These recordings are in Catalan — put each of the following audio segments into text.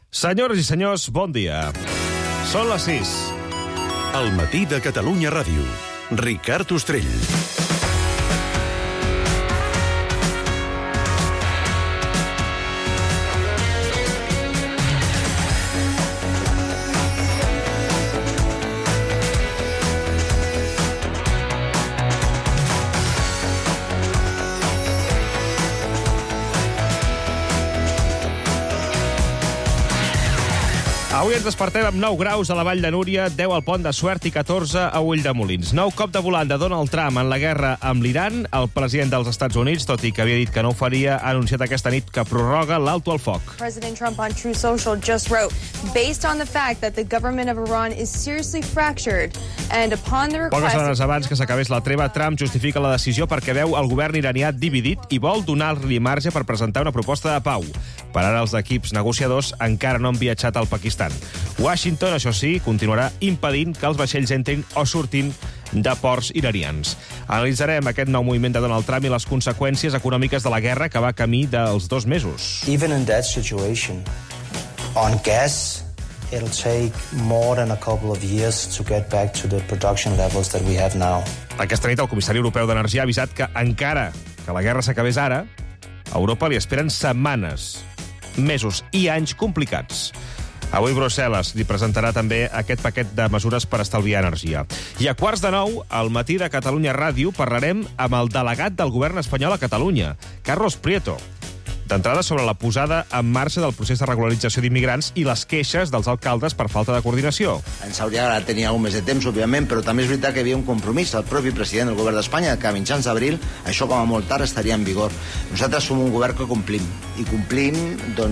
Senyores i senyors, bon dia. Són les 6. El matí de Catalunya Ràdio. Ricard Ostrell. Avui ens despertem amb 9 graus a la Vall de Núria, 10 al Pont de Suert i 14 a Ulldemolins. Nou cop de volant de Donald Trump en la guerra amb l'Iran. El president dels Estats Units, tot i que havia dit que no ho faria, ha anunciat aquesta nit que prorroga l'alto al foc. President Trump on Truth Social just wrote, based on the fact that the government of Iran is seriously fractured and upon the Poques request... hores abans que s'acabés la treva, Trump justifica la decisió perquè veu el govern iranià dividit i vol donar-li marge per presentar una proposta de pau. Per ara, els equips negociadors encara no han viatjat al Pakistan. Washington, això sí, continuarà impedint que els vaixells entrin o surtin de ports iranians. Analitzarem aquest nou moviment de Donald Trump i les conseqüències econòmiques de la guerra que va camí dels 2 mesos. Even in that situation, on gas, it'll take more than a couple of years to get back to the production levels that we have now. Aquesta nit el comissari europeu d'Energia ha avisat que encara que la guerra s'acabés ara, a Europa li esperen setmanes, mesos i anys complicats. Avui Brussel·les li presentarà també aquest paquet de mesures per estalviar energia. I a 8:45, al matí de Catalunya Ràdio, parlarem amb el delegat del govern espanyol a Catalunya, Carlos Prieto. D'entrada, sobre la posada en marxa del procés de regularització d'immigrants i les queixes dels alcaldes per falta de coordinació. Ens hauria agradat tenir algun més de temps, òbviament, però també és veritat que hi havia un compromís del propi president del govern d'Espanya que a mitjans d'abril, això com a molt tard estaria en vigor. Nosaltres som un govern que complim, i complim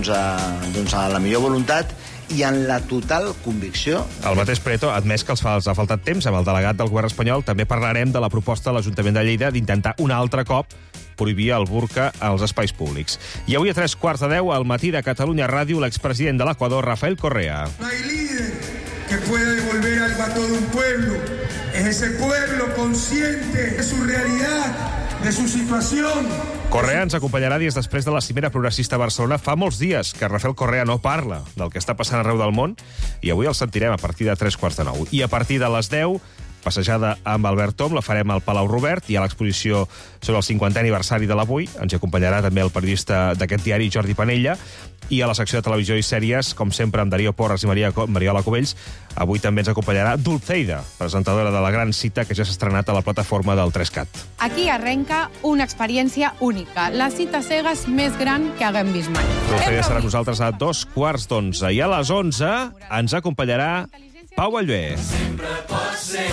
a la millor voluntat i en la total convicció. El mateix Prieto ha admès que els ha faltat temps. Amb el delegat del govern espanyol també parlarem de la proposta de l'Ajuntament de Lleida d'intentar un altre cop prohibir el burca als espais públics. I avui a 9:45, al matí de Catalunya Ràdio, l'expresident de l'Equador, Rafael Correa. No hay líder que pueda devolver algo a todo un pueblo. Es ese pueblo consciente de su realidad, de su situación. Correa ens acompanyarà dies després de la cimera progressista a Barcelona. Fa molts dies que Rafael Correa no parla del que està passant arreu del món i avui el sentirem a partir de 9:45. I a partir de les 10, passejada amb Albert Tom, la farem al Palau Robert i a l'exposició sobre el 50è aniversari de l'Avui. Ens acompanyarà també el periodista d'aquest diari, Jordi Panella, i a la secció de televisió i sèries, com sempre, amb Darío Porras i Mariola Cubells. Avui també ens acompanyarà Dulceida, presentadora de la gran cita que ja s'ha estrenat a la plataforma del 3CAT. Aquí arrenca una experiència única, la cita cegues més gran que haguem vist mai. Dulceida serà nosaltres a 11:15 i a les 11 ens acompanyarà Pau Vallvé. Sempre pot ser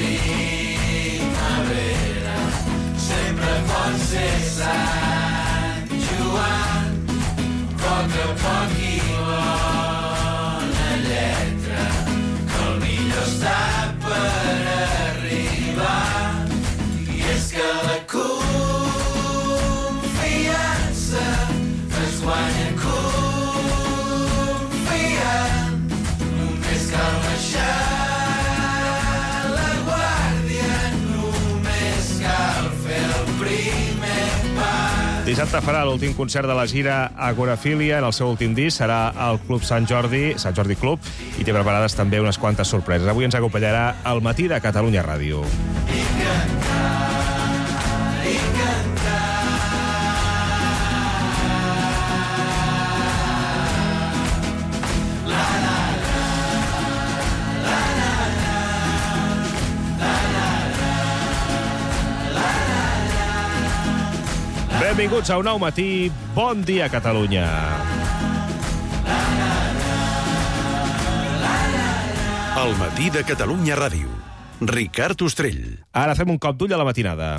primavera, sempre pot ser Sant Joan, poc a poc i bona lletra, que el millor està per arribar. I és que la confiança es guanya confiant, només cal baixar la guàrdia, només cal fer el primer pas. Dissabte farà l'últim concert de la gira Agorafília. En el seu últim disc serà al Club Sant Jordi Club, i té preparades també unes quantes sorpreses. Avui ens acompanyarà al matí de Catalunya Ràdio. Benvinguts a un nou matí. Bon dia, Catalunya. El matí de Catalunya Ràdio. Ricard Ostrell. Ara fem un cop d'ull a la matinada.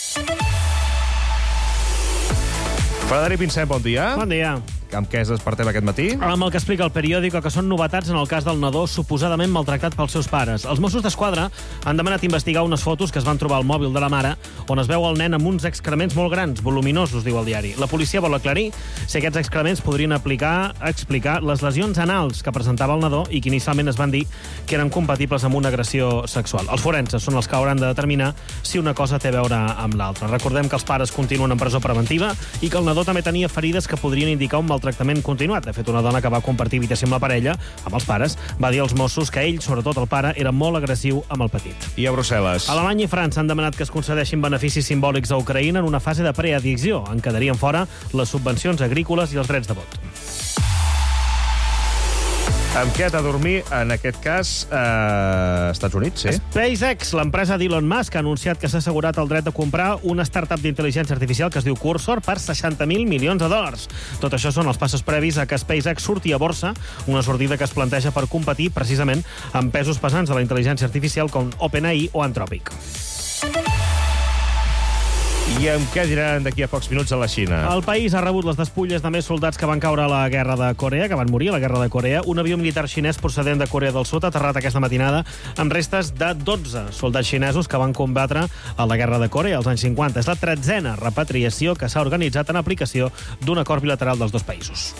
Frederic Vincent, bon dia. Bon dia. Amb què es despertem aquest matí? Amb el que explica el periòdico, que són novetats en el cas del nadó suposadament maltractat pels seus pares. Els Mossos d'Esquadra han demanat investigar unes fotos que es van trobar al mòbil de la mare, on es veu el nen amb uns excrements molt grans, voluminosos, diu el diari. La policia vol aclarir si aquests excrements podrien explicar les lesions anals que presentava el nadó i que inicialment es van dir que eren compatibles amb una agressió sexual. Els forenses són els que hauran de determinar si una cosa té a veure amb l'altra. Recordem que els pares continuen en presó preventiva i que el nadó també tenia ferides que podrien indicar un maltractament maltractament continuat. De fet, una dona que va compartir habitació amb la parella, amb els pares, va dir als Mossos que ell, sobretot el pare, era molt agressiu amb el petit. I a Brussel·les? Alemanya i França han demanat que es concedeixin beneficis simbòlics a Ucraïna en una fase de preaddició. En quedarien fora les subvencions agrícoles i els drets de vot. Amb què ha de dormir, en aquest cas, Estats Units, sí? SpaceX, l'empresa d'Elon Musk, ha anunciat que s'ha assegurat el dret de comprar una startup d'intel·ligència artificial que es diu Cursor per $60.000 milions. Tot això són els passos previs a que SpaceX surti a borsa, una sortida que es planteja per competir precisament amb pesos pesants de la intel·ligència artificial com OpenAI o Anthropic. I amb què diran d'aquí a pocs minuts a la Xina? El país ha rebut les despulles de més soldats que van caure a la guerra de Corea, que van morir a la guerra de Corea. Un avió militar xinès procedent de Corea del Sud ha aterrat aquesta matinada amb restes de 12 soldats xinesos que van combatre a la guerra de Corea als anys 50. És la 13a repatriació que s'ha organitzat en aplicació d'un acord bilateral dels dos països.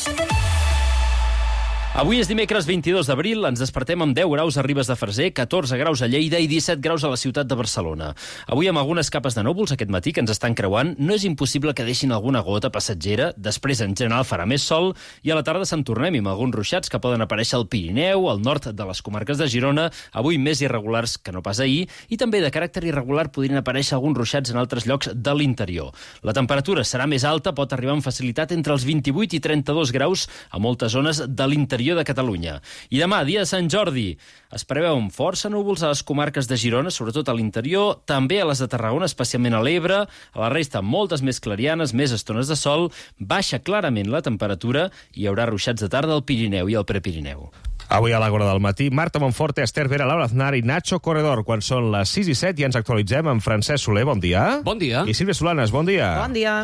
Avui és dimecres 22 d'abril, ens despertem amb 10 graus a Ribes de Freser, 14 graus a Lleida i 17 graus a la ciutat de Barcelona. Avui amb algunes capes de núvols aquest matí que ens estan creuant, no és impossible que deixin alguna gota passatgera, després en general farà més sol i a la tarda se'n tornem amb alguns ruixats que poden aparèixer al Pirineu, al nord de les comarques de Girona, avui més irregulars que no pas ahir, i també de caràcter irregular podrien aparèixer alguns ruixats en altres llocs de l'interior. La temperatura serà més alta, pot arribar amb facilitat entre els 28 i 32 graus a moltes zones de l'interior de Catalunya. I demà, dia de Sant Jordi, es preveuen força núvols a les comarques de Girona, sobretot a l'interior, també a les de Tarragona, especialment a l'Ebre, a la resta moltes més clarianes, més estones de sol, baixa clarament la temperatura i hi haurà ruixats de tarda al Pirineu i al Prepirineu. Avui a l'Àgora del matí, Marta Monforte, Esther Vera, Laura Aznar i Nacho Corredor. Quan són les 6 i 7 i ens actualitzem amb Francesc Soler, bon dia. Bon dia. I Sílvia Solanes, bon dia. Bon dia.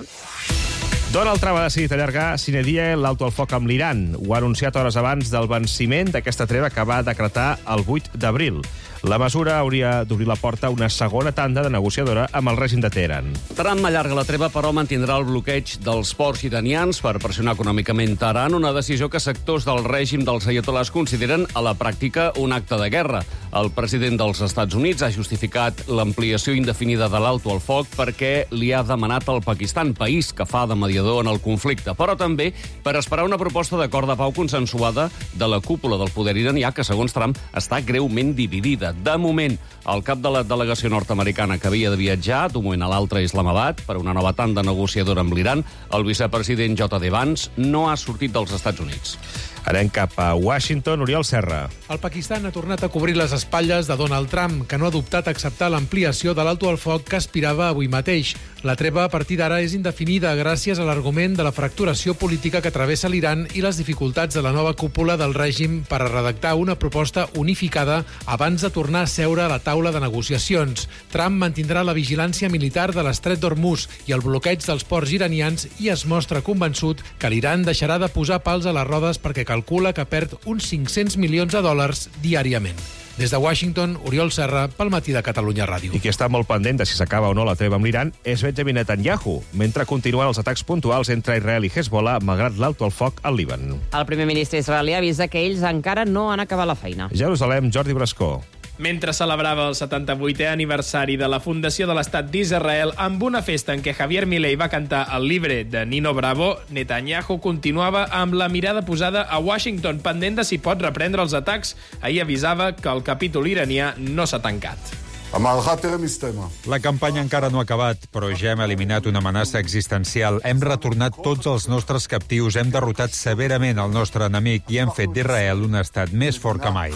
Donald Trump ha decidit allargar sine die l'alto al foc amb l'Iran. Ho ha anunciat hores abans del venciment d'aquesta treva que va decretar el 8 d'abril. La mesura hauria d'obrir la porta a una segona tanda de negociadora amb el règim de Teheran. Trump allarga la treva, però mantindrà el bloqueig dels ports iranians per pressionar econòmicament Teheran, una decisió que sectors del règim dels ayatolás consideren a la pràctica un acte de guerra. El president dels Estats Units ha justificat l'ampliació indefinida de l'alto al foc perquè li ha demanat al Pakistan, país que fa de mediador en el conflicte, però també per esperar una proposta d'acord de pau consensuada de la cúpula del poder iranià que, segons Trump, està greument dividida. De moment, el cap de la delegació nord-americana que havia de viatjar d'un moment a l'altre a Islamabad per una nova tanda negociadora amb l'Iran, el vicepresident J.D. Vance, no ha sortit dels Estats Units. Anem cap a Washington, Oriol Serra. El Pakistan ha tornat a cobrir les espatlles de Donald Trump, que no ha dubtat a acceptar l'ampliació de l'alto al foc que aspirava avui mateix. La treva a partir d'ara és indefinida gràcies a l'argument de la fracturació política que travessa l'Iran i les dificultats de la nova cúpula del règim per a redactar una proposta unificada abans de tornar a seure a la taula de negociacions. Trump mantindrà la vigilància militar de l'estret d'Hormuz i el bloqueig dels ports iranians i es mostra convençut que l'Iran deixarà de posar pals a les rodes perquè calcula que perd uns 500 milions de dòlars diàriament. Des de Washington, Oriol Serra, pel Matí de Catalunya Ràdio. I qui està molt pendent de si s'acaba o no la treva amb l'Iran és Benjamin Netanyahu, mentre continuen els atacs puntuals entre Israel i Hezbollah, malgrat l'alto al foc al Líban. El primer ministre israelià avisa que ells encara no han acabat la feina. Jerusalem, Jordi Brascó. Mentre celebrava el 78è aniversari de la fundació de l'Estat d'Israel amb una festa en què Javier Milei va cantar el llibre de Nino Bravo, Netanyahu continuava amb la mirada posada a Washington, pendent de si pot reprendre els atacs. Ahir avisava que el capítol iranià no s'ha tancat. La campanya encara no ha acabat, però ja hem eliminat una amenaça existencial. Hem retornat tots els nostres captius, hem derrotat severament el nostre enemic i hem fet d'Israel un estat més fort que mai.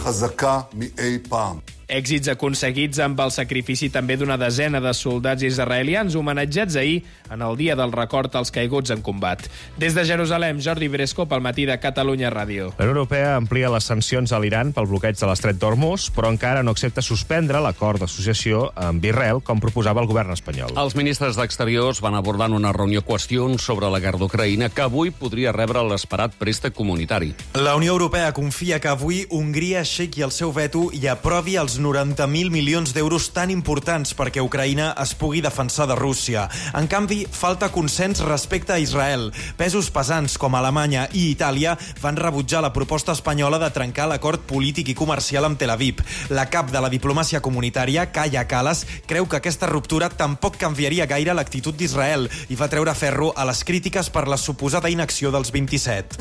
Èxits aconseguits amb el sacrifici també d'una desena de soldats israelians homenatjats ahir en el dia del record als caiguts en combat. Des de Jerusalem, Jordi Bresco, pel Matí de Catalunya Ràdio. La Unió Europea amplia les sancions a l'Iran pel bloqueig de l'estret d'Hormuz, però encara no accepta suspendre l'acord d'associació amb Israel, com proposava el govern espanyol. Els ministres d'Exteriors van abordar en una reunió qüestions sobre la guerra d'Ucraïna que avui podria rebre l'esperat préstec comunitari. La Unió Europea confia que avui Hongria aixequi el seu veto i aprovi els els 90.000 milions d'euros tan importants perquè Ucraïna es pugui defensar de Rússia. En canvi, falta consens respecte a Israel. Pesos pesants com Alemanya i Itàlia van rebutjar la proposta espanyola de trencar l'acord polític i comercial amb Tel Aviv. La cap de la diplomàcia comunitària, Kaja Kallas, creu que aquesta ruptura tampoc canviaria gaire l'actitud d'Israel i va treure ferro a les crítiques per la suposada inacció dels 27.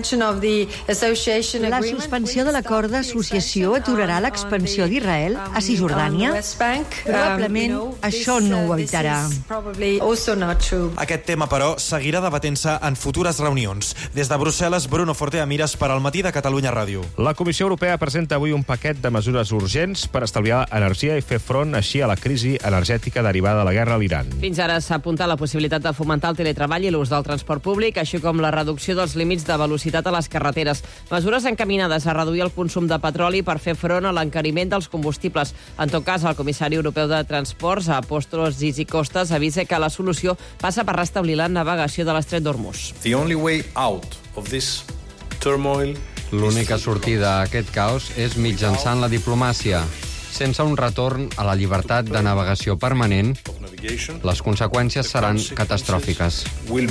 La suspensió de l'acord d'associació aturarà l'expansió d'Israel a Cisjordània? Probablement això no ho evitarà. Aquest tema, però, seguirà debatent-se en futures reunions. Des de Brussel·les, Bruno Fortea-Mires per al Matí de Catalunya Ràdio. La Comissió Europea presenta avui un paquet de mesures urgents per estalviar energia i fer front així a la crisi energètica derivada de la guerra a l'Iran. Fins ara s'ha apuntat la possibilitat de fomentar el teletreball i l'ús del transport públic, així com la reducció dels límits de velocitat a les carreteres. Mesures encaminades a reduir el consum de petroli per fer front a l'encariment dels combustibles. En tot cas, el comissari europeu de Transports, Apóstolos Tzitzikostas, avisa que la solució passa per restablir la navegació de l'estret d'Hormuz. L'única sortida a aquest caos és mitjançant la diplomàcia. Sense un retorn a la llibertat de navegació permanent, les conseqüències seran catastròfiques.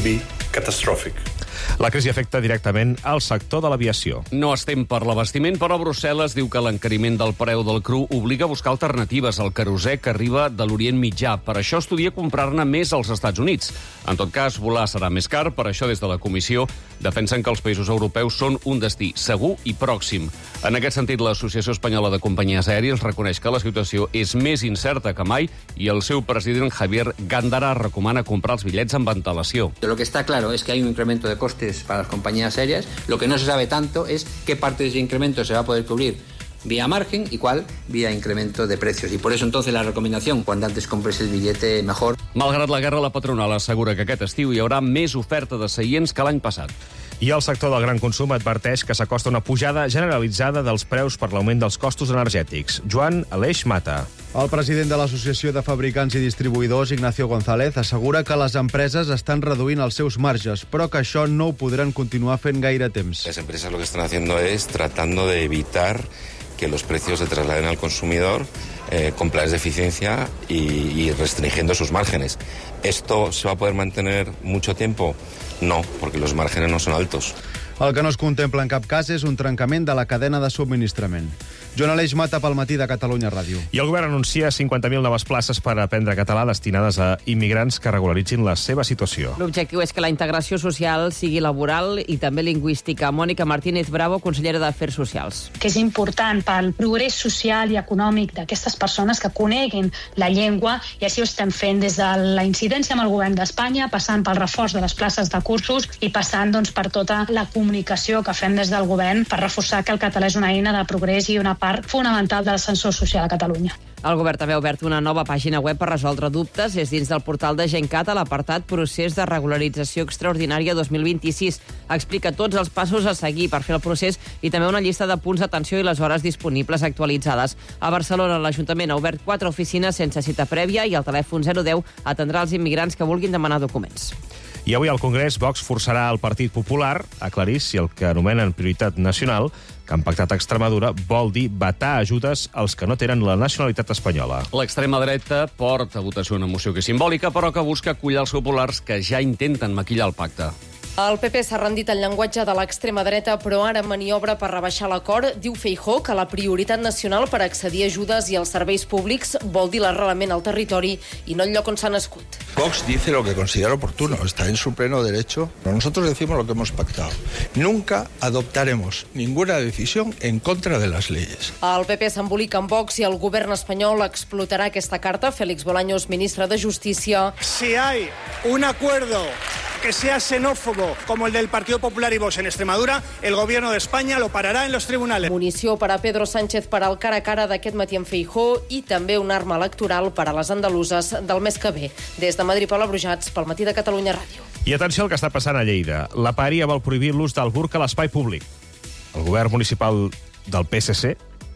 La crisi afecta directament al sector de l'aviació. No estem per l'abastiment, però Brussel·les diu que l'encariment del preu del cru obliga a buscar alternatives al querosè que arriba de l'Orient Mitjà. Per això estudia comprar-ne més als Estats Units. En tot cas, volar serà més car, per això des de la Comissió defensen que els països europeus són un destí segur i pròxim. En aquest sentit, l'Associació Espanyola de Companyies Aèries reconeix que la situació és més incerta que mai i el seu president Javier Gándara recomana comprar els bitllets amb antelació. Lo que está claro es que hay un incremento de costes para las compañías aéreas. Lo que no se sabe tanto es qué parte de ese incremento se va a poder cubrir vía margen y cuál vía incremento de precios. Y por eso entonces la recomendación, cuando antes compres el billete, mejor. Malgrat la guerra, la patronal assegura que aquest estiu hi haurà més oferta de seients que l'any passat. I el sector del gran consum adverteix que s'acosta una pujada generalitzada dels preus per l'augment dels costos energètics. Joan Aleix Mata. El president de l'Associació de Fabricants i Distribuïdors, Ignacio González, assegura que les empreses estan reduint els seus marges, però que això no ho podran continuar fent gaire temps. Les empreses lo que están haciendo es tratando de evitar que los precios se trasladen al consumidor con planes de eficiencia y restringiendo sus márgenes. ¿Esto se va a poder mantener mucho tiempo? No, porque los márgenes no son altos. El que no es contempla en cap cas és un trencament de la cadena de subministrament. Joan Aleix Mata pel Matí de Catalunya Ràdio. I el govern anuncia 50.000 noves places per aprendre català destinades a immigrants que regularitzin la seva situació. L'objectiu és que la integració social sigui laboral i també lingüística. Mònica Martínez Bravo, consellera d'Afers Socials. Que és important pel progrés social i econòmic d'aquestes persones que coneguin la llengua, i així ho estem fent des de la incidència amb el govern d'Espanya, passant pel reforç de les places de cursos i passant per tota la comunicació que fem des del govern per reforçar que el català és una eina de progrés i una part fonamental de l'ascensor social a Catalunya. El govern també ha obert una nova pàgina web per resoldre dubtes. És dins del portal de Gencat a l'apartat Procés de Regularització Extraordinària 2026. Explica tots els passos a seguir per fer el procés i també una llista de punts d'atenció i les hores disponibles actualitzades. A Barcelona, l'Ajuntament ha obert 4 oficines sense cita prèvia i el telèfon 010 atendrà els immigrants que vulguin demanar documents. I avui al Congrés, Vox forçarà el Partit Popular a aclarir si el que anomenen prioritat nacional, que han pactat a Extremadura, vol dir vetar ajudes als que no tenen la nacionalitat espanyola. L'extrema dreta porta a votació una moció que és simbòlica, però que busca acollir els populars que ja intenten maquillar el pacte. El PP s'ha rendit al llenguatge de l'extrema dreta, però ara maniobra per rebaixar l'acord. Diu Feijóo que la prioritat nacional per accedir a ajudes i als serveis públics vol dir l'arrelament al territori i no el lloc on s'ha nascut. Vox dice lo que considera oportuno, está en su pleno derecho. Nosotros decimos lo que hemos pactado. Nunca adoptaremos ninguna decisión en contra de las leyes. El PP s'embolica amb Vox i el govern espanyol explotarà aquesta carta. Félix Bolaños, ministre de Justícia. Si hay un acuerdo que sea xenófobo como el del Partido Popular y Vox en Extremadura, el gobierno de España lo parará en los tribunales. Munició per a Pedro Sánchez per al cara a cara d'aquest matí amb Feijóo i també una arma electoral per a les andaluses del mes que ve. Des de Madrid, Paula Brujats, pel Matí de Catalunya Ràdio. I atenció al que està passant a Lleida. La paeria vol prohibir l'ús del burca a l'espai públic. El govern municipal del PSC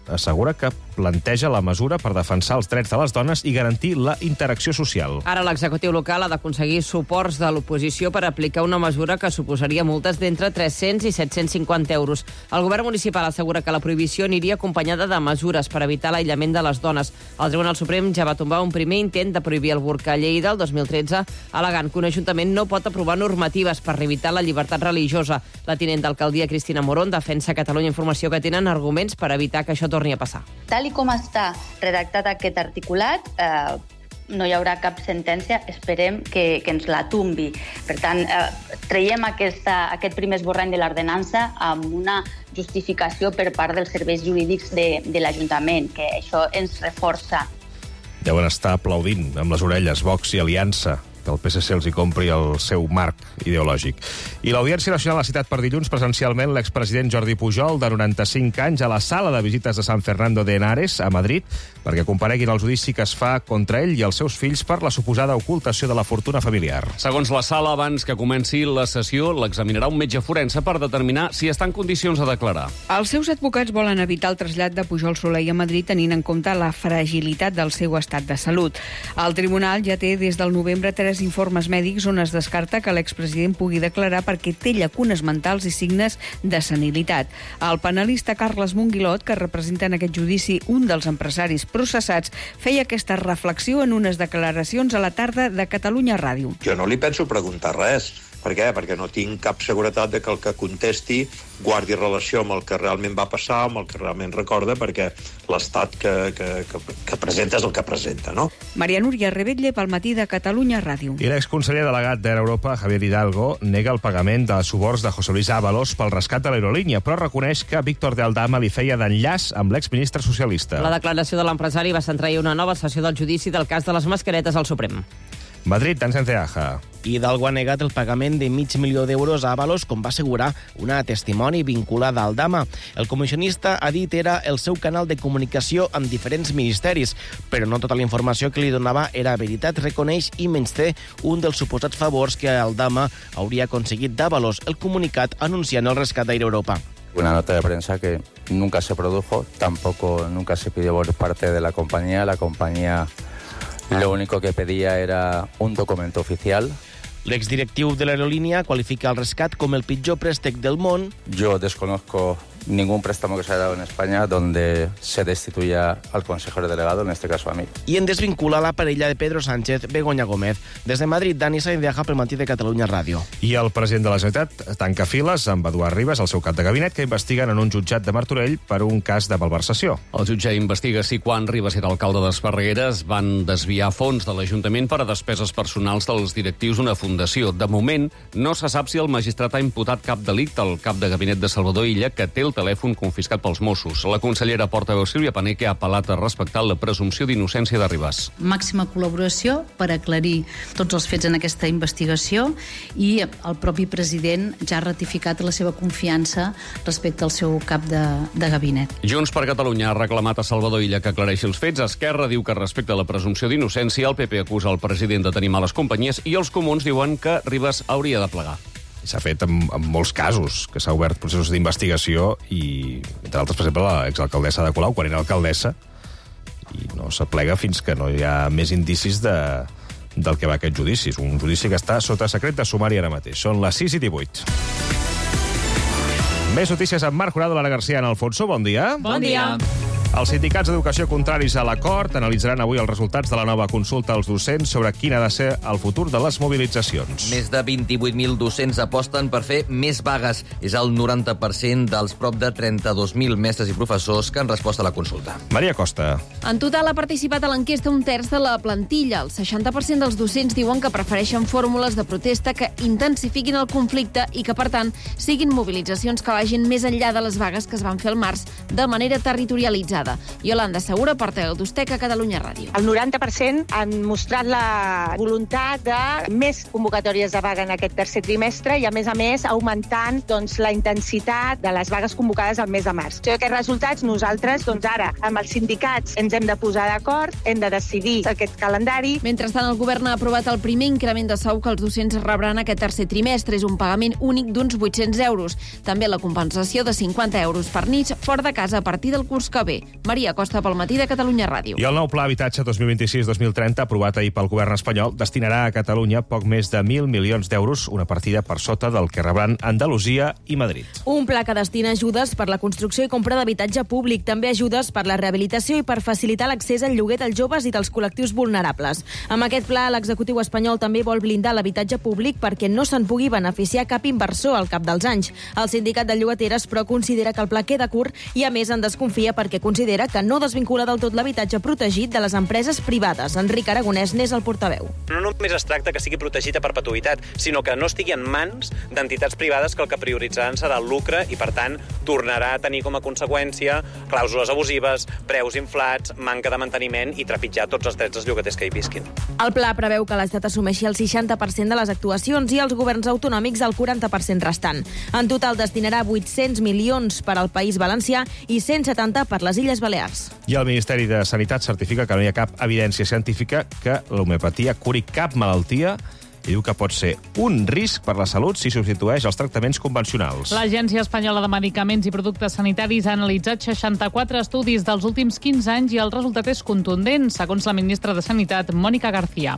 assegura que planteja la mesura per defensar els drets de les dones i garantir la interacció social. Ara l'executiu local ha d'aconseguir suports de l'oposició per aplicar una mesura que suposaria multes d'entre 300 i 750 euros. El govern municipal assegura que la prohibició aniria acompanyada de mesures per evitar l'aïllament de les dones. El Tribunal Suprem ja va tombar un primer intent de prohibir el burca a Lleida el 2013, al·legant que un ajuntament no pot aprovar normatives per limitar la llibertat religiosa. La tinent d'alcaldia Cristina Morón defensa a Catalunya Informació que tenen arguments per evitar que això torni a passar. Tal com està redactat aquest articulat, no hi haurà cap sentència, esperem que ens la tombi. Per tant, traiem aquest primer esborrany de l'ordenança amb una justificació per part dels serveis jurídics de l'Ajuntament, que això ens reforça. Deuen estar aplaudint amb les orelles Vox i Aliança, que el PSC els hi compri el seu marc ideològic. I l'Audiència Nacional ha citat per dilluns presencialment l'expresident Jordi Pujol, de 95 anys, a la sala de visites de San Fernando de Henares, a Madrid, perquè compareguin al judici que es fa contra ell i els seus fills per la suposada ocultació de la fortuna familiar. Segons la sala, abans que comenci la sessió, l'examinarà un metge forense per determinar si està en condicions de declarar. Els seus advocats volen evitar el trasllat de Pujol Soler a Madrid tenint en compte la fragilitat del seu estat de salut. El tribunal ja té des del novembre 3 informes mèdics on es descarta que l'expresident pugui declarar perquè té llacunes mentals i signes de senilitat. El penalista Carles Monguilot, que representa en aquest judici un dels empresaris processats, feia aquesta reflexió en unes declaracions a la tarda de Catalunya Ràdio. Jo no li penso preguntar res. Per què? Perquè no tinc cap seguretat de que el que contesti guardi relació amb el que realment va passar, amb el que realment recorda, perquè l'estat que presenta és el que presenta, no? Maria Núria Rebetlle, pel Matí de Catalunya Ràdio. I l'exconseller delegat d'Air Europa, Javier Hidalgo, nega el pagament de suborns de José Luis Ábalos pel rescat de l'aerolínia, però reconeix que Víctor de Aldama li feia d'enllaç amb l'exministre socialista. La declaració de l'empresari va centrar una nova sessió del judici del cas de les mascaretes al Suprem. Madrid, Tansen Ceaja. Hidalgo ha negat el pagament de $500.000 d'euros a Ábalos, com va assegurar una testimoni vinculada al Aldama. El comissionista ha dit era el seu canal de comunicació amb diferents ministeris, però no tota la informació que li donava era veritat, reconeix i menysté un dels suposats favors que Aldama hauria aconseguit d'Ábalos, el comunicat anunciant el rescat d'Air Europa. Una nota de prensa que nunca se produjo, tampoco nunca se pidió por parte de la compañía. La compañía lo único que pedía era un documento oficial. L'exdirectiu de l'aerolínia qualifica el rescat com el pitjor préstec del món. Yo desconozco ningún préstamo que se haya dado en España donde se destituya al consejero delegado, en este caso a mí. I en desvincula la parella de Pedro Sánchez, Begoña Gómez. Des de Madrid, Dani Saindeja, pel Matí de Catalunya Ràdio. I el president de la Generalitat tanca files amb Eduard Ribas, el seu cap de gabinet, que investiguen en un jutjat de Martorell per un cas de malversació. El jutge investiga si quan Ribas era alcalde d'Esparreguera es van desviar fons de l'Ajuntament per a despeses personals dels directius d'una fundació. De moment, no se sap si el magistrat ha imputat cap delicte al cap de gabinet de Salvador Illa, que té el telèfon confiscat pels Mossos. La consellera portaveu Sílvia Paneque ha apel·lat a respectar la presumpció d'innocència de Ribas. Màxima col·laboració per aclarir tots els fets en aquesta investigació i el propi president ja ha ratificat la seva confiança respecte al seu cap de gabinet. Junts per Catalunya ha reclamat a Salvador Illa que aclareixi els fets. Esquerra diu que respecte a la presumpció d'innocència, el PP acusa el president de tenir males companyies i els comuns diuen que Ribas hauria de plegar. S'ha fet en molts casos, que s'ha obert processos d'investigació i, entre altres, per exemple, l'exalcaldessa de Colau, quan era alcaldessa, i no s'aplega fins que no hi ha més indicis del que va aquest judici. És un judici que està sota secret de sumari ara mateix. Són les 6:18. Més notícies amb Marc Jurado, Lara García, en Alfonso. Bon dia. Bon dia. Els sindicats d'educació contraris a l'acord analitzaran avui els resultats de la nova consulta als docents sobre quin ha de ser el futur de les mobilitzacions. Més de 28.000 docents aposten per fer més vagues. És el 90% dels prop de 32.000 mestres i professors que han respost a la consulta. Maria Costa. En total ha participat a l'enquesta un terç de la plantilla. El 60% dels docents diuen que prefereixen fórmules de protesta que intensifiquin el conflicte i que, per tant, siguin mobilitzacions que vagin més enllà de les vagues que es van fer al març de manera territorialitzada. Yolanda Segura, portaveu d'Ustec a Catalunya Ràdio. El 90% han mostrat la voluntat de més convocatòries de vaga en aquest tercer trimestre i, a més, augmentant la intensitat de les vagues convocades al mes de març. Aquests resultats nosaltres, ara, amb els sindicats ens hem de posar d'acord, hem de decidir aquest calendari. Mentrestant, el govern ha aprovat el primer increment de sou que els docents rebran aquest tercer trimestre. És un pagament únic d'uns 800 euros. També la compensació de 50 euros per nit fora de casa a partir del curs que ve. Maria Costa pel Matí de Catalunya Ràdio. I el nou Pla Habitatge 2026-2030, aprovat ahir pel govern espanyol, destinarà a Catalunya poc més de 1.000 milions d'euros, una partida per sota del que rebran Andalusia i Madrid. Un pla que destina ajudes per la construcció i compra d'habitatge públic, també ajudes per la rehabilitació i per facilitar l'accés al lloguer dels joves i dels col·lectius vulnerables. Amb aquest pla, l'executiu espanyol també vol blindar l'habitatge públic perquè no se'n pugui beneficiar cap inversor al cap dels anys. El sindicat de llogateres, però, considera que el pla queda curt i, a més, en desconfia perquè considera que no desvincula del tot l'habitatge protegit de les empreses privades. Enric Aragonès n'és el portaveu. No només es tracta que sigui protegit a perpetuïtat, sinó que no estigui en mans d'entitats privades que el que prioritzaran serà el lucre i, per tant, tornarà a tenir com a conseqüència clàusules abusives, preus inflats, manca de manteniment i trepitjar tots els drets dels llogaters que hi visquin. El pla preveu que l'Estat assumeixi el 60% de les actuacions i els governs autonòmics el 40% restant. En total destinarà 800 milions per al País Valencià i 170 per les Illes Balears. I el Ministeri de Sanitat certifica que no hi ha cap evidència científica que l'homeopatia curi cap malaltia i diu que pot ser un risc per la salut si substitueix els tractaments convencionals. L'Agència Espanyola de Medicaments i Productes Sanitaris ha analitzat 64 estudis dels últims 15 anys i el resultat és contundent, segons la ministra de Sanitat, Mónica García.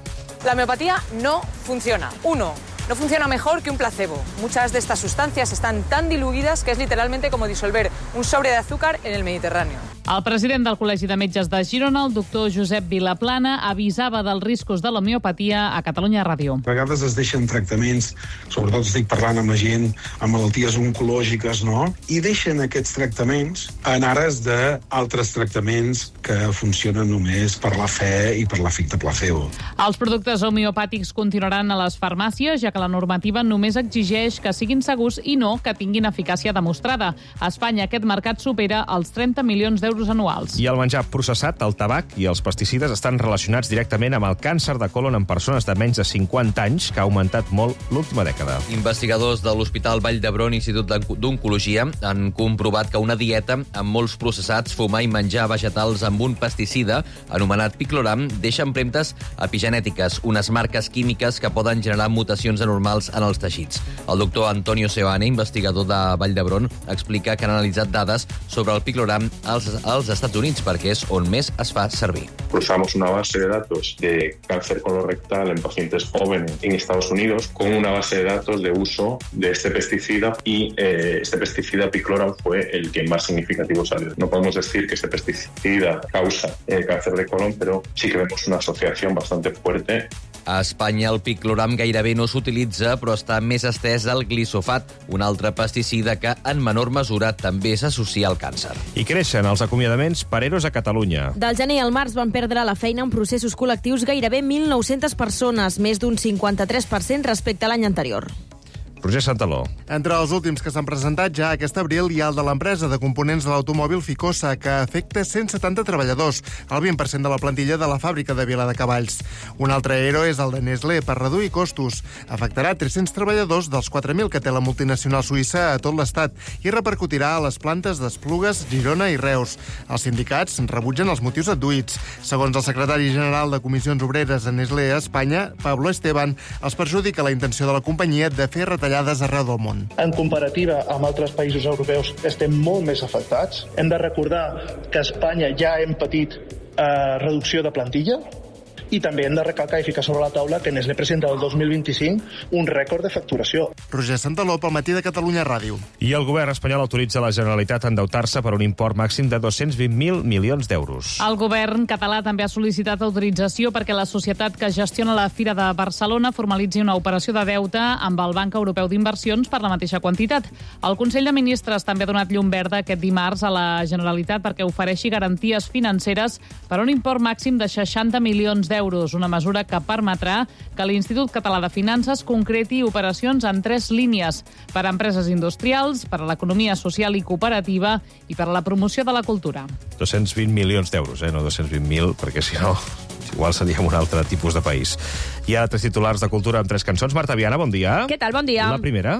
La homeopatía no funciona. Uno, no funciona mejor que un placebo. Muchas de estas sustancias están tan diluidas que es literalmente como disolver un sobre de azúcar en el Mediterráneo. El president del Col·legi de Metges de Girona, el doctor Josep Vilaplana, avisava dels riscos de l'homeopatia a Catalunya Ràdio. A vegades es deixen tractaments, sobretot estic parlant amb la gent amb malalties oncològiques, no? I deixen aquests tractaments en ares d'altres tractaments que funcionen només per la fe i per l'efecte placebo. Els productes homeopàtics continuaran a les farmàcies, ja que la normativa només exigeix que siguin segurs i no que tinguin eficàcia demostrada. A Espanya aquest mercat supera els 30 milions d'euros anuals. I el menjar processat, el tabac i els pesticides estan relacionats directament amb el càncer de colon en persones de menys de 50 anys, que ha augmentat molt l'última dècada. Investigadors de l'Hospital Vall d'Hebron, Institut d'Oncologia, han comprovat que una dieta amb molts processats, fumar i menjar vegetals amb un pesticida anomenat picloram deixa empremtes epigenètiques, unes marques químiques que poden generar mutacions anormals en els teixits. El doctor Antonio Seoane, investigador de Vall d'Hebron, explica que han analitzat dades sobre el picloram als Estats Units perquè és on més es fa servir. Cruzamos una base de datos de cáncer colorectal en pacientes jóvenes en Estados Unidos con una base de datos de uso de este pesticida y este pesticida picloram fue el que más significativo salió. No podemos decir que este pesticida causa cáncer de colon, pero sí que vemos una asociación bastante fuerte. A Espanya el picloram gairebé no s'utilitza, però està més estès al glisofat, un altre pesticida que en menor mesura també s'associa al càncer. I creixen els acomiadaments per EROs a Catalunya. Del gener al març van perdre la feina en processos col·lectius gairebé 1.900 persones, més d'un 53% respecte a l'any anterior. Roger Santaló. Entre els últims que s'han presentat ja aquest abril hi ha el de l'empresa de components de l'automòbil Ficosa, que afecta 170 treballadors, el 20% de la plantilla de la fàbrica de Viladecavalls. Un altre ERO és el de Nestlé, per reduir costos. Afectarà 300 treballadors dels 4.000 que té la multinacional suïssa a tot l'estat i repercutirà a les plantes d'Esplugues, Girona i Reus. Els sindicats rebutgen els motius adduïts. Segons el secretari general de Comissions Obreres a Nestlé a Espanya, Pablo Esteban, els perjudica la intenció de la companyia de fer retallades arreu del món. En comparativa amb altres països europeus estem molt més afectats. Hem de recordar que a Espanya ja hem patit reducció de plantilla i també hem de recalcar i ficar sobre la taula que Nestlé presenta el 2025 un rècord de facturació. Roger Santaló, pel Matí de Catalunya Ràdio. I el govern espanyol autoritza la Generalitat a endeutar-se per un import màxim de 220.000 milions d'euros. El govern català també ha sol·licitat autorització perquè la societat que gestiona la Fira de Barcelona formalitzi una operació de deute amb el Banc Europeu d'Inversions per la mateixa quantitat. El Consell de Ministres també ha donat llum verda aquest dimarts a la Generalitat perquè ofereixi garanties financeres per un import màxim de 60 milions d'euros, una mesura que permetrà que l'Institut Català de Finances concreti operacions en 3 línies: per a empreses industrials, per a l'economia social i cooperativa i per a la promoció de la cultura. 220 milions d'euros, no 220.000, perquè si no, igual seríem un altre tipus de país. Hi ha 3 titulars de cultura amb 3 cançons. Marta Viana, bon dia. Què tal? Bon dia. La primera.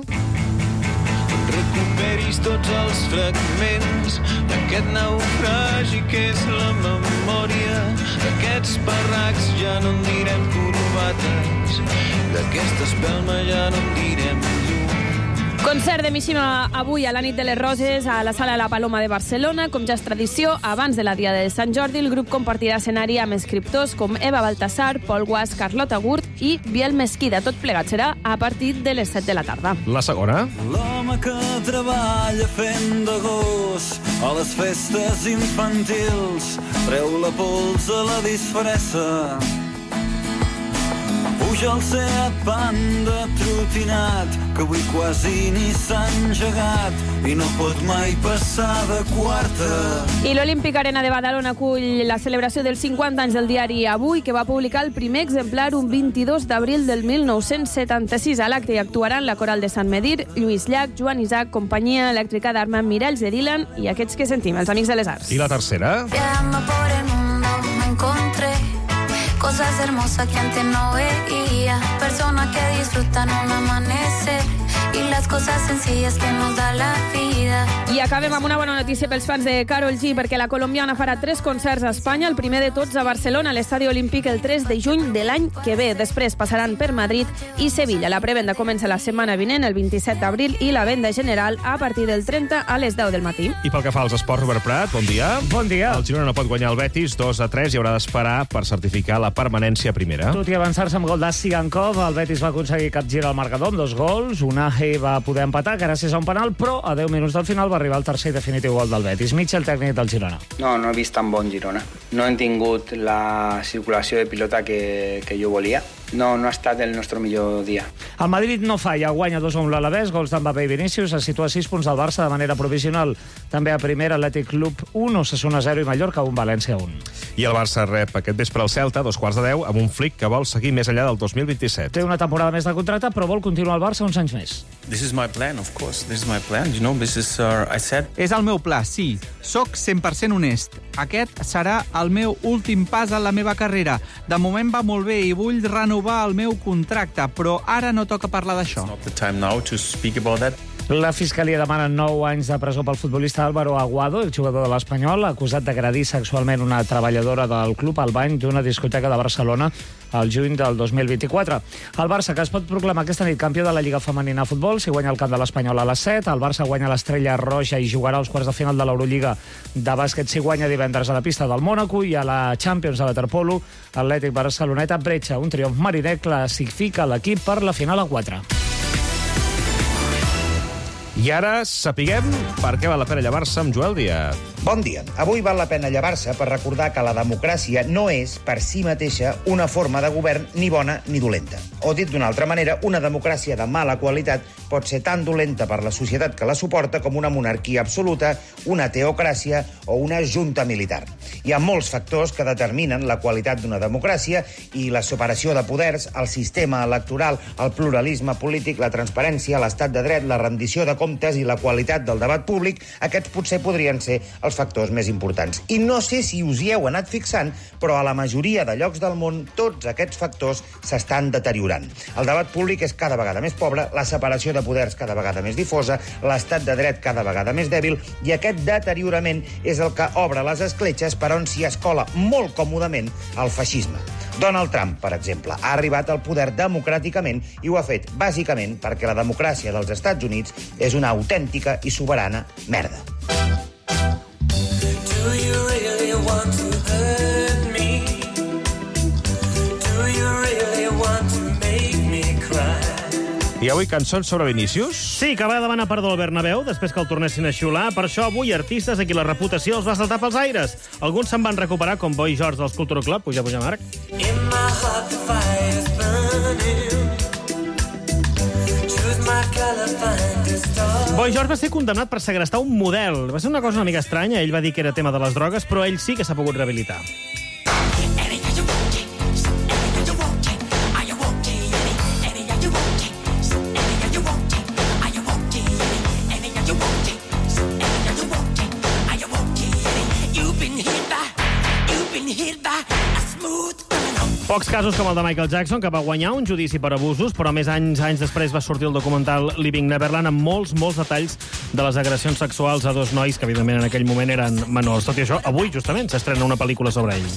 Recuperis tots els fragments d'aquest naufragi que és la memòria, d'aquests barracs ja no en direm corbates, d'aquesta espelma ja no en direm llum. Concert de Mishima avui a la nit de les Roses a la Sala La Paloma de Barcelona. Com ja és tradició, abans de la Diada de Sant Jordi, el grup compartirà escenari amb escriptors com Eva Baltasar, Pol Guas, Carlota Gurt i Biel Mesquida. Tot plegat serà a partir de les 7 de la tarda. La segona. L'home que treballa fent de gos a les festes infantils treu la pols a la disfressa. Puja el Seat Panda trotinat, que avui quasi ni s'ha engegat i no pot mai passar de quarta. I l'Olímpic Arena de Badalona acull la celebració dels 50 anys del diari Avui, que va publicar el primer exemplar un 22 d'abril del 1976. A l'acte hi actuaran la Coral de Sant Medir, Lluís Llach, Joan Isaac, Companyia Elèctrica d'Armand Miralls de Dylan i aquests que sentim, els Amics de les Arts. I la tercera? Viajando por el mundo me encontré cosas hermosas que antes no veía, personas que disfrutan un amanecer y las cosas sencillas que nos da la vida. I acabem amb una bona notícia pels fans de Karol G, perquè la colombiana farà 3 concerts a Espanya, el primer de tots a Barcelona, a l'Estadi Olímpic el 3 de juny de l'any que ve. Després passaran per Madrid i Sevilla. La prevenda comença la setmana vinent, el 27 d'abril, i la venda general a partir del 30 a les 10 del matí. I pel que fa als esports, Robert Prat, bon dia. Bon dia. El Girona no pot guanyar el Betis 2-3 i haurà d'esperar per certificar la permanència a primera. Tot i avançar-se amb gol d'Asigankov, el Betis va aconseguir capgirar el marcador amb 2 gols. Unai va poder empatar gràcies a un penal, però a 10 minuts del final va arribar el tercer i definitiu gol del Betis. Mitchell, tècnic del Girona. No he vist tan bon Girona. No hem tingut la circulació de pilota que jo volia. No ha estat el nostre millor dia. El Madrid no falla, guanya 2-1 l'Alavés, gols d'Mbappé i Vinícius, es situa a 6 punts del Barça de manera provisional. També a primera, Atlètic Club 1, Osasuna 0 i Mallorca 1, València 1. I el Barça rep aquest vespre al Celta, 2:15, amb un Flick que vol seguir més enllà del 2027. Té una temporada més de contracte, però vol continuar al Barça uns anys més. This is my plan, of course. This is my plan. You know, this is, I said... És el meu pla, sí. Soc 100% honest. Aquest serà el meu últim pas en la meva carrera. De moment va molt bé i vull renovar el meu contracte, però ara no toca parlar d'això. It's not the time now to speak about that. La Fiscalia demana 9 anys de presó pel futbolista Álvaro Aguado, el jugador de l'Espanyol, acusat d'agredir sexualment una treballadora del club al bany d'una discoteca de Barcelona al juny del 2024. El Barça, que es pot proclamar aquesta nit campió de la Lliga Femenina de Futbol, si guanya el camp de l'Espanyol a les 7. El Barça guanya l'Estrella Roja i jugarà als quarts de final de l'Eurolliga de bàsquet si guanya divendres a la pista del Mònaco, i a la Champions de waterpolo, Atlètic Barceloneta bretxa un triomf mariner, classifica l'equip per la final a 4. I ara sapiguem per què val la pena llevar-se amb Joel Díaz. Bon dia. Avui val la pena llevar-se per recordar que la democràcia no és, per si mateixa, una forma de govern ni bona ni dolenta. O dit d'una altra manera, una democràcia de mala qualitat pot ser tan dolenta per la societat que la suporta com una monarquia absoluta, una teocràcia o una junta militar. Hi ha molts factors que determinen la qualitat d'una democràcia i la separació de poders, el sistema electoral, el pluralisme polític, la transparència, l'estat de dret, la rendició de comptes i la qualitat del debat públic. Aquests potser podrien ser els factors més importants. I no sé si us hi heu anat fixant, però a la majoria de llocs del món tots aquests factors s'estan deteriorant. El debat públic és cada vegada més pobre, la separació de poders cada vegada més difosa, l'estat de dret cada vegada més dèbil, i aquest deteriorament és el que obre les escletxes per on s'hi escola molt còmodament el feixisme. Donald Trump, per exemple, ha arribat al poder democràticament i ho ha fet bàsicament perquè la democràcia dels Estats Units és una autèntica i soberana merda. Do you really want to hurt me? Do you really want to make me cry? I avui cançons sobre Vinícius? Sí, que va demanar perdó al Bernabéu després que el tornessin a xiular. Per això avui artistes a qui la reputació els va saltar pels aires. Alguns se'n van recuperar, com Boy George del Cultural Club. Puja, Marc. In my heart the fire is burning. Choose my color, find a star. Boy George va ser condemnat per segrestar un model. Va ser una cosa una mica estranya. Ell va dir que era tema de les drogues, però ell sí que s'ha pogut rehabilitar. Pocs casos com el de Michael Jackson, que va guanyar un judici per abusos, però més anys després va sortir el documental Living Neverland amb molts detalls de les agressions sexuals a 2 nois que, evidentment, en aquell moment eren menors. Tot i això, avui, justament, s'estrena una pel·lícula sobre ell.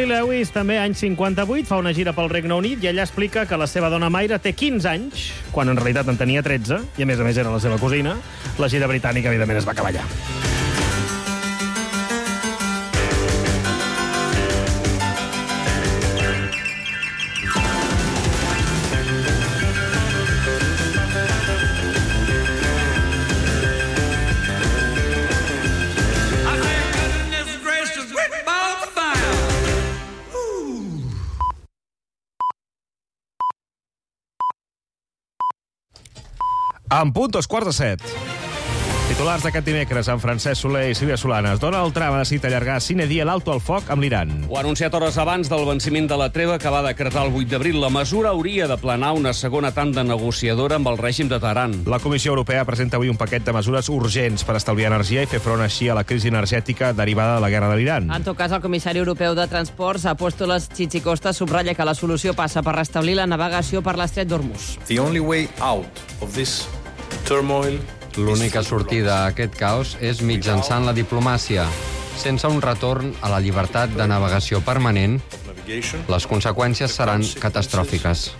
Charlie Lewis, també any 58, fa una gira pel Regne Unit i ella explica que la seva dona Mayra té 15 anys, quan en realitat en tenia 13, i a més era la seva cosina. La gira britànica, evidentment, es va acabar allà. En punt, 6:45. Titulars d'aquest dimecres amb Francesc Soler i Sílvia Solanes. Donald Trump necessita allargar sine die l'alto al foc amb l'Iran. Ho ha anunciat hores abans del venciment de la treva que va decretar el 8 d'abril. La mesura hauria de planar una segona tanda negociadora amb el règim de Teheran. La Comissió Europea presenta avui un paquet de mesures urgents per estalviar energia i fer front així a la crisi energètica derivada de la guerra de l'Iran. En tot cas, el comissari europeu de Transports, Apóstoles Tsitsicosta, subratlla que la solució passa per restablir la navegació per l'estret d'Hormuz. The only way out of this turmoil. L'única sortida a aquest caos és mitjançant la diplomàcia. Sense un retorn a la llibertat de navegació permanent, les conseqüències seran catastròfiques.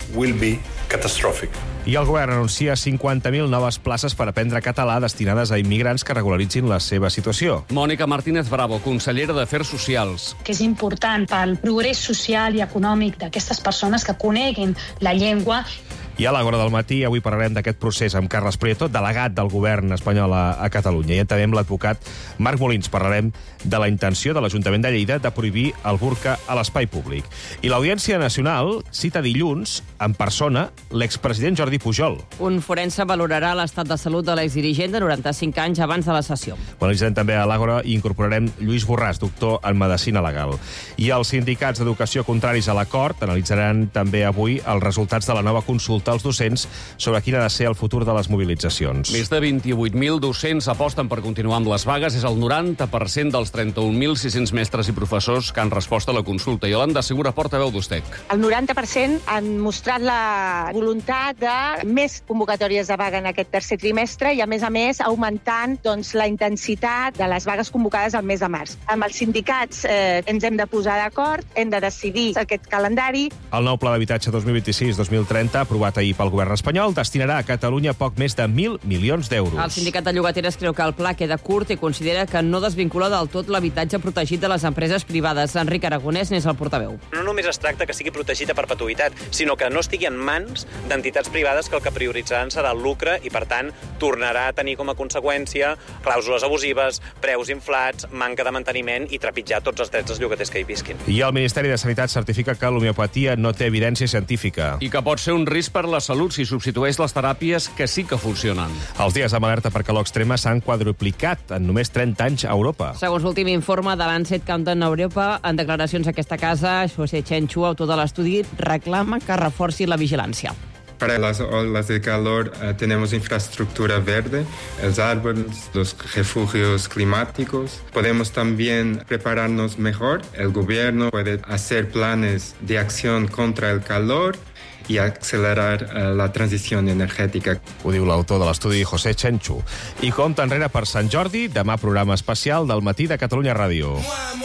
I el govern anuncia 50.000 noves places per aprendre català destinades a immigrants que regularitzin la seva situació. Mònica Martínez Bravo, consellera d'Afers Socials. Que és important pel progrés social i econòmic d'aquestes persones que coneguin la llengua. I a l'Àgora del matí avui parlarem d'aquest procés amb Carles Prieto, delegat del govern espanyol a Catalunya. I també amb l'advocat Marc Molins parlarem de la intenció de l'Ajuntament de Lleida de prohibir el burca a l'espai públic. I l'Audiència Nacional cita dilluns, en persona, l'expresident Jordi Pujol. Un forense valorarà l'estat de salut de l'exdirigent de 95 anys abans de la sessió. Ho analitzarem també a l'Àgora i incorporarem Lluís Borràs, doctor en Medicina Legal. I els sindicats d'educació contraris a l'acord analitzaran també avui els resultats de la nova consulta als docents sobre quin ha de ser el futur de les mobilitzacions. Més de 28.000 docents aposten per continuar amb les vagues. És el 90% dels 31.600 mestres i professors que han respost a la consulta. Iolanda Segura, portaveu d'USTEC. El 90% han mostrat la voluntat de més convocatòries de vaga en aquest tercer trimestre i, a més, augmentant la intensitat de les vagues convocades al mes de març. Amb els sindicats ens hem de posar d'acord, hem de decidir aquest calendari. El nou Pla d'Habitatge 2026-2030, aprovat ahir pel govern espanyol, destinarà a Catalunya poc més de 1.000 milions d'euros. El sindicat de llogateres creu que el pla queda curt i considera que no desvincula del tot l'habitatge protegit de les empreses privades. Enric Aragonès n'és el portaveu. No només es tracta que sigui protegit a perpetuïtat, sinó que no estigui en mans d'entitats privades que el que prioritzaran serà el lucre i, per tant, tornarà a tenir com a conseqüència clàusules abusives, preus inflats, manca de manteniment i trepitjar tots els drets dels llogaters que hi visquin. I el Ministeri de Sanitat certifica que l'homeopatia no té evidència científica. I que pot ser un risc per la salut si substitueix les teràpies que sí que funcionen. Els dies amb alerta per calor extrema s'han quadruplicat en només 30 anys a Europa. Segons l'últim informe de l'Ancet Countdown Europa, en declaracions a aquesta casa, José Chenchu, autor de l'estudi, reclama que reforci la vigilància. Para las olas de calor tenemos infraestructura verde, los árboles, los refugios climáticos. Podemos también prepararnos mejor. El gobierno puede hacer planes de acción contra el calor i accelerar la transició energètica. Ho diu l'autor de l'estudi, José Chenchu. I compte enrere per Sant Jordi, demà programa especial del Matí de Catalunya Ràdio.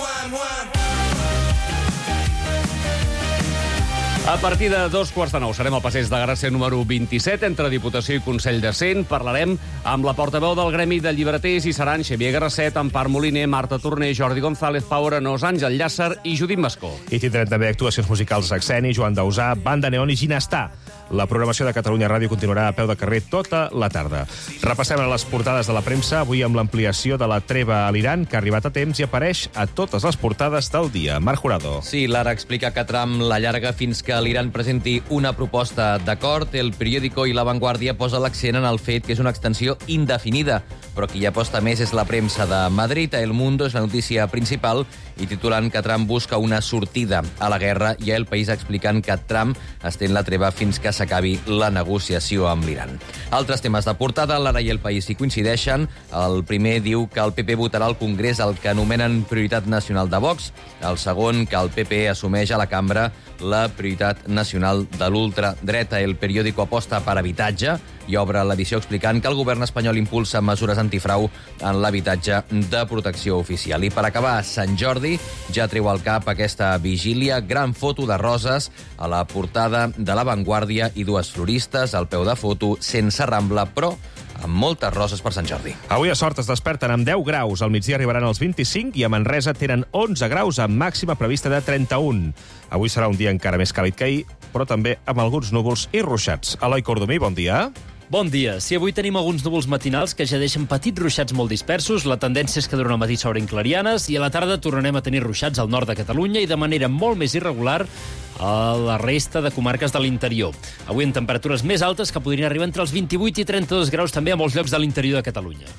A partir de 2:15 serem al passeig de Gràcia número 27, entre Diputació i Consell de Cent. Parlarem amb la portaveu del Gremi de Llibreters i seran Xavier Garracet, Empar Moliner, Marta Torner, Jordi González, Pau Arenós, Àngel Llàcer i Judit Mascó. I tindrem també actuacions musicals Saxeni, Joan Dausà, Banda Neon i Ginestà. La programació de Catalunya Ràdio continuarà a peu de carrer tota la tarda. Repassem a les portades de la premsa, avui amb l'ampliació de la treva a l'Iran, que ha arribat a temps i apareix a totes les portades del dia. Marc Jurado. Sí, l'Ara explica que Trump l'allarga fins que l'Iran presenti una proposta d'acord. El periòdico i La Vanguardia posa l'accent en el fet que és una extensió indefinida, però qui hi aposta més és la premsa de Madrid. El Mundo és la notícia principal i titulant que Trump busca una sortida a la guerra i El País explicant que Trump estén la treva fins que s'acabi la negociació amb l'Iran. Altres temes de portada, l'Ara i El País hi coincideixen. El primer diu que el PP votarà al Congrés el que anomenen prioritat nacional de Vox. El segon, que el PP assumeix a la cambra la prioritat nacional de l'ultradreta. El periòdico aposta per habitatge i obre l'edició explicant que el govern espanyol impulsa mesures antifrau en l'habitatge de protecció oficial. I per acabar, Sant Jordi ja treu al cap aquesta vigília. Gran foto de roses a la portada de La Vanguardia i dues floristes al peu de foto, sense Rambla, però amb moltes roses per Sant Jordi. Avui a Sort es desperten amb 10 graus. Al migdia arribaran als 25 i a Manresa tenen 11 graus amb màxima prevista de 31. Avui serà un dia encara més càlid que ahir, però també amb alguns núvols i ruixats. Eloi Cordomí, bon dia. Bon dia. Si avui tenim alguns núvols matinals que ja deixen petits ruixats molt dispersos, la tendència és que durant el matí s'obrin clarianes i a la tarda tornarem a tenir ruixats al nord de Catalunya i de manera molt més irregular a la resta de comarques de l'interior. Avui amb temperatures més altes que podrien arribar entre els 28 i 32 graus també a molts llocs de l'interior de Catalunya.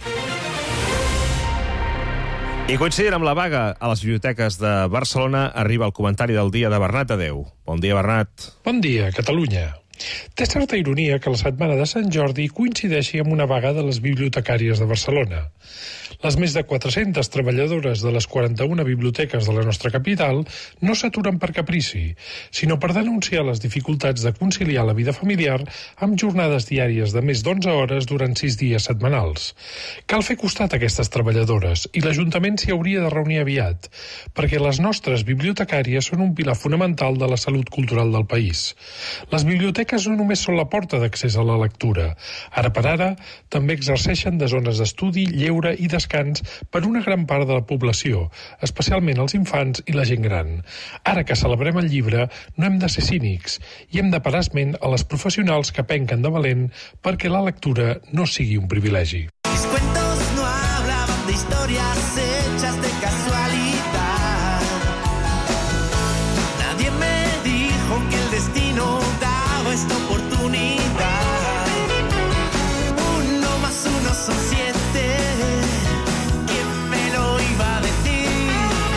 I coincidint amb la vaga a les biblioteques de Barcelona, arriba el comentari del dia de Bernat Adeu. Bon dia, Bernat. Bon dia, Catalunya. Té certa ironia que la setmana de Sant Jordi coincideixi amb una vaga de les bibliotecàries de Barcelona. Les més de 400 treballadores de les 41 biblioteques de la nostra capital no s'aturen per caprici, sinó per denunciar les dificultats de conciliar la vida familiar amb jornades diàries de més d'11 hores durant 6 dies setmanals. Cal fer costat a aquestes treballadores i l'Ajuntament s'hi hauria de reunir aviat, perquè les nostres bibliotecàries són un pilar fonamental de la salut cultural del país. Les biblioteques no només són la porta d'accés a la lectura. Ara per ara, també exerceixen de zones d'estudi, lleure i descans per una gran part de la població, especialment els infants i la gent gran. Ara que celebrem el llibre, no hem de ser cínics i hem de parar esment a les professionals que penquen de valent perquè la lectura no sigui un privilegi. Mis cuentos no hablaban de historias hechas de casualidad. Nadie me dijo que el destino daba esta oportunidad. 1 más 1 son 7. ¿Quién me lo iba a decir?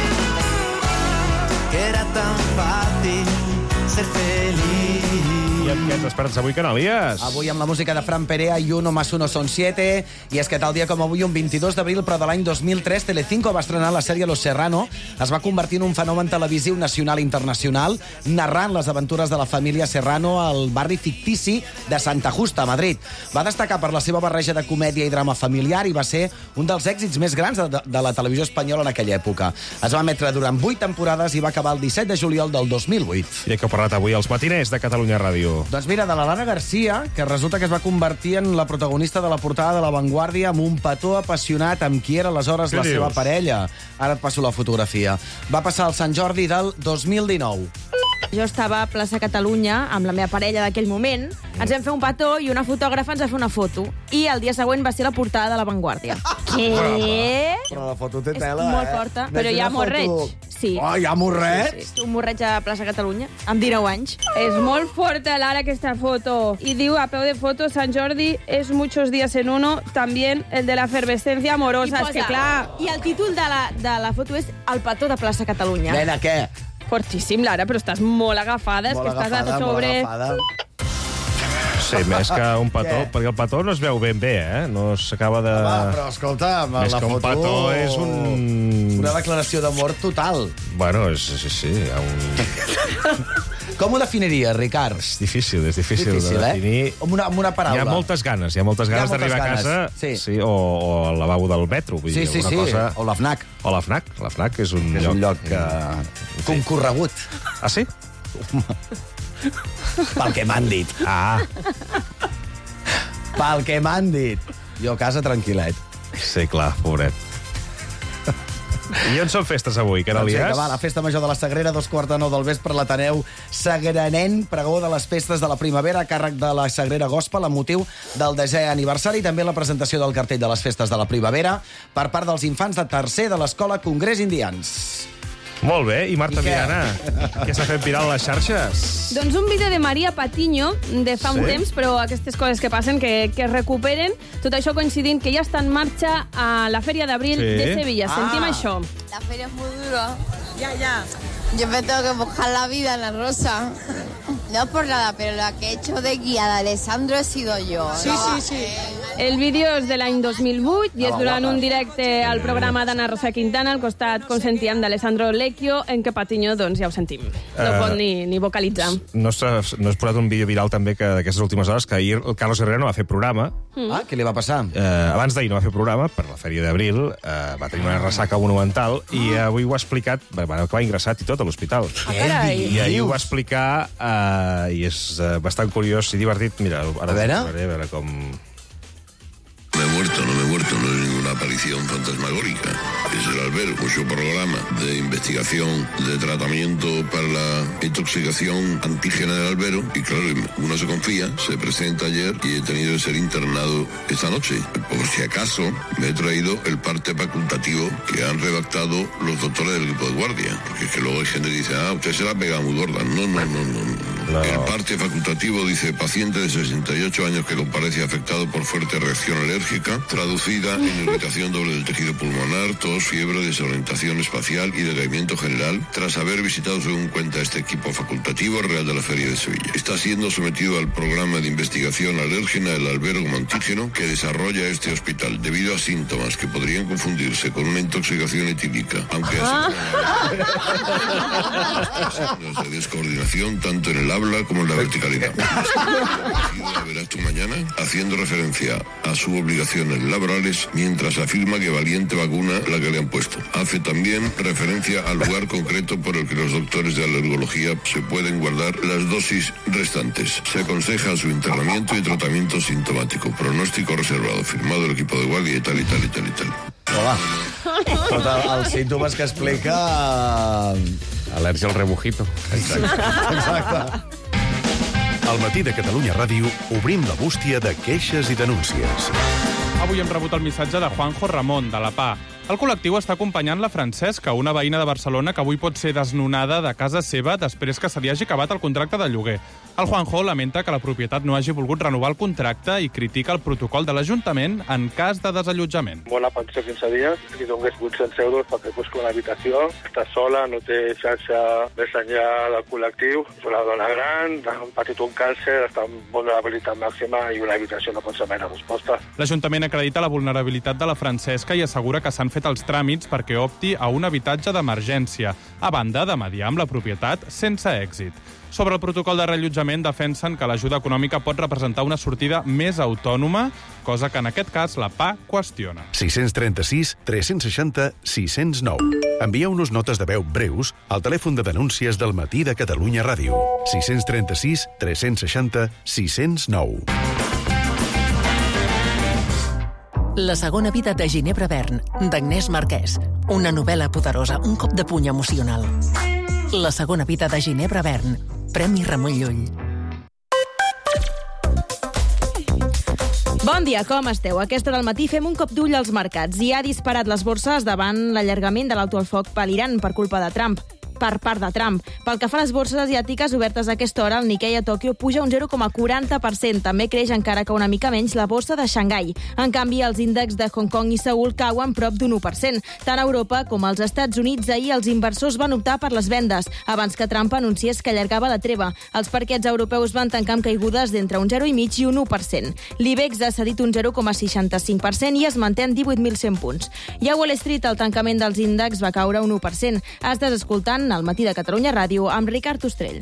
Que era tan fácil ser feliz. I amb què ens despertes avui, Canalies? Avui amb la música de Fran Perea i 1 más 1 son 7. I és que tal dia com avui, un 22 d'abril, però de l'any 2003, Telecinco va estrenar la sèrie Los Serrano. Es va convertir en un fenomen televisiu nacional i internacional, narrant les aventures de la família Serrano al barri fictici de Santa Justa, a Madrid. Va destacar per la seva barreja de comèdia i drama familiar i va ser un dels èxits més grans de la televisió espanyola en aquella època. Es va emetre durant 8 temporades i va acabar el 17 de juliol del 2008. I que ha parlat avui als matiners de Catalunya Ràdio. Doncs mira, de la Lara Garcia, que resulta que es va convertir en la protagonista de la portada de La Vanguardia amb un petó apassionat amb qui era aleshores la seva parella. Ara et passo la fotografia. Va passar el Sant Jordi del 2019. Jo estava a Plaça Catalunya amb la meva parella d'aquell moment, ens vam fer un petó i una fotògrafa ens va fer una foto. I el dia següent va ser la portada de La Vanguardia. Què? Però la foto té És tela, molt forta, però hi ha morreig. Sí. Oh, hi ha morreig? Sí. Un morreig a Plaça Catalunya, amb 19 anys. És molt forta, Lara, aquesta foto. Y digo, a peu de foto, Sant Jordi es muchos días en uno, también el de la efervescencia amorosa. És que, clar... I el títol de la foto és El petó de Plaça Catalunya. Nena, què? Fortíssim, Lara, però estàs molt agafada. Molt és que agafada, estàs a sobre... molt agafada. Sí, més que un petó, perquè el petó no es veu ben bé, no s'acaba de... Home, però escolta, amb més la que foto... un petó és un... Una declaració d'amor total. Bueno, sí, hi ha un... Com ho definiries, Ricard? És difícil de definir. Amb una paraula. Hi ha moltes ganes d'arribar a casa, sí, o al lavabo del metro. Vull dir, sí, cosa... o la FNAC. O la FNAC. La FNAC és un lloc... concorregut. Ah, sí? Pel que m'han dit. Pel que m'han dit. Jo a casa tranquil·let. Sí, clar, pobret. I on són festes avui, Canalies? Doncs la Festa Major de la Sagrera, 2:15 del vespre, a l'Ateneu Sagranenc, pregó de les festes de la primavera, a càrrec de la Sagrera Gospel, amb motiu del 10è aniversari, i també la presentació del cartell de les festes de la primavera per part dels infants de tercer de l'Escola Congrés Indians. Molt bé, i Marta Viana, què s'ha fet viral a les xarxes? Doncs un vídeo de Maria Patiño de fa un temps, però aquestes coses que passen, que es recuperen. Tot això coincidint que ja està en marxa a la Fèria d'Abril de Sevilla. Sentim això. La feria es muy dura. Ya. Yo me tengo que buscar la vida en la rosa. No por nada, pero la que he hecho de guía de Alessandro he sido yo. Sí. El vídeo és de l'any 2008 i és durant un directe al programa d'Anna Rosa Quintana, al costat, com sentíem, d'Alessandro Lecchio, en què Patiño, doncs ja ho sentim. No pot ni vocalitzar. No has posat un vídeo viral també que d'aquestes últimes hores, que ahir el Carlos Herrera no va fer programa. Ah, què li va passar? Abans d'ahir no va fer programa, per la Fèria d'Abril, va tenir una ressaca monumental, i avui ho ha explicat, que va ingressat i tot a l'hospital. I ahir ho va explicar, i és bastant curiós i divertit. Mira, ara a veure com... No me he muerto, no es ninguna aparición fantasmagórica. Es el albero, mucho programa de investigación, de tratamiento para la intoxicación antígena del albero. Y claro, uno se confía, se presenta ayer y he tenido que ser internado esta noche. Por si acaso, me he traído el parte facultativo que han redactado los doctores del equipo de guardia. Porque es que luego hay gente que dice, usted se la ha pegado muy gorda. No. El parte facultativo dice, paciente de 68 años que comparece afectado por fuerte reacción alérgica, traducida en irritación doble del tejido pulmonar, tos, fiebre, desorientación espacial y decaimiento general, tras haber visitado, según cuenta este equipo facultativo, Real de la Feria de Sevilla. Está siendo sometido al programa de investigación alérgena del albero como antígeno que desarrolla este hospital, debido a síntomas que podrían confundirse con una intoxicación etílica, aunque así de descoordinación tanto en el habla como en la verticalidad. La verás tú mañana, haciendo referencia a sus obligaciones laborales, mientras afirma que valiente vacuna la que le han puesto. Hace también referencia al lugar concreto por el que los doctores de alergología se pueden guardar las dosis restantes. Se aconseja su internamiento y tratamiento sintomático. Pronóstico reservado. Firmado el equipo de guardia y tal. Hola. Tot els símptomes que explica... Al·lèrgia al rebujito. Exacte. Al matí de Catalunya Ràdio obrim la bústia de queixes i denúncies. Avui hem rebut el missatge de Juanjo Ramon, de la PA. El col·lectiu està acompanyant la Francesca, una veïna de Barcelona que avui pot ser desnonada de casa seva després que se li hagi acabat el contracte de lloguer. El Juanjo lamenta que la propietat no hagi volgut renovar el contracte i critica el protocol de l'Ajuntament en cas de desallotjament. Bona pensió 15 dies, li donés 800 euros perquè busca una habitació, està sola, no té xarxa més enllà del col·lectiu, és una dona gran, ha patit un càncer, està en vulnerabilitat màxima i una habitació no pot ser mera resposta. L'Ajuntament acredita la vulnerabilitat de la Francesca i assegura que s'han fet els tràmits perquè opti a un habitatge d'emergència, a banda de mediar amb la propietat sense èxit. Sobre el protocol de reallotjament defensen que l'ajuda econòmica pot representar una sortida més autònoma, cosa que en aquest cas la PA qüestiona. 636 360 609. Envieu-nos notes de veu breus al telèfon de denúncies del matí de Catalunya Ràdio. 636 360 609. La segona vida de Ginebra Vern, d'Agnès Marquès. Una novel·la poderosa, un cop de puny emocional. La segona vida de Ginebra Vern. Premi Ramon Llull. Bon dia, com esteu? A aquesta hora del matí fem un cop d'ull als mercats. I ha disparat les borses davant l'allargament de l'auto al foc per l'Iran per culpa de Trump. Per part de Trump. Pel que fa a les borses asiàtiques obertes a aquesta hora, el Nikkei a Tòquio puja un 0,40%. També creix encara que una mica menys la borsa de Xangai. En canvi, els índexs de Hong Kong i Seül cauen prop d'un 1%. Tant a Europa com als Estats Units, ahir els inversors van optar per les vendes, abans que Trump anunciés que allargava la treva. Els parquets europeus van tancar amb caigudes d'entre un 0,5% i un 1%. L'IBEX ha cedit un 0,65% i es manté en 18.100 punts. I a Wall Street, el tancament dels índexs va caure un 1%. Estàs escoltant al matí de Catalunya Ràdio amb Ricard Ostrell.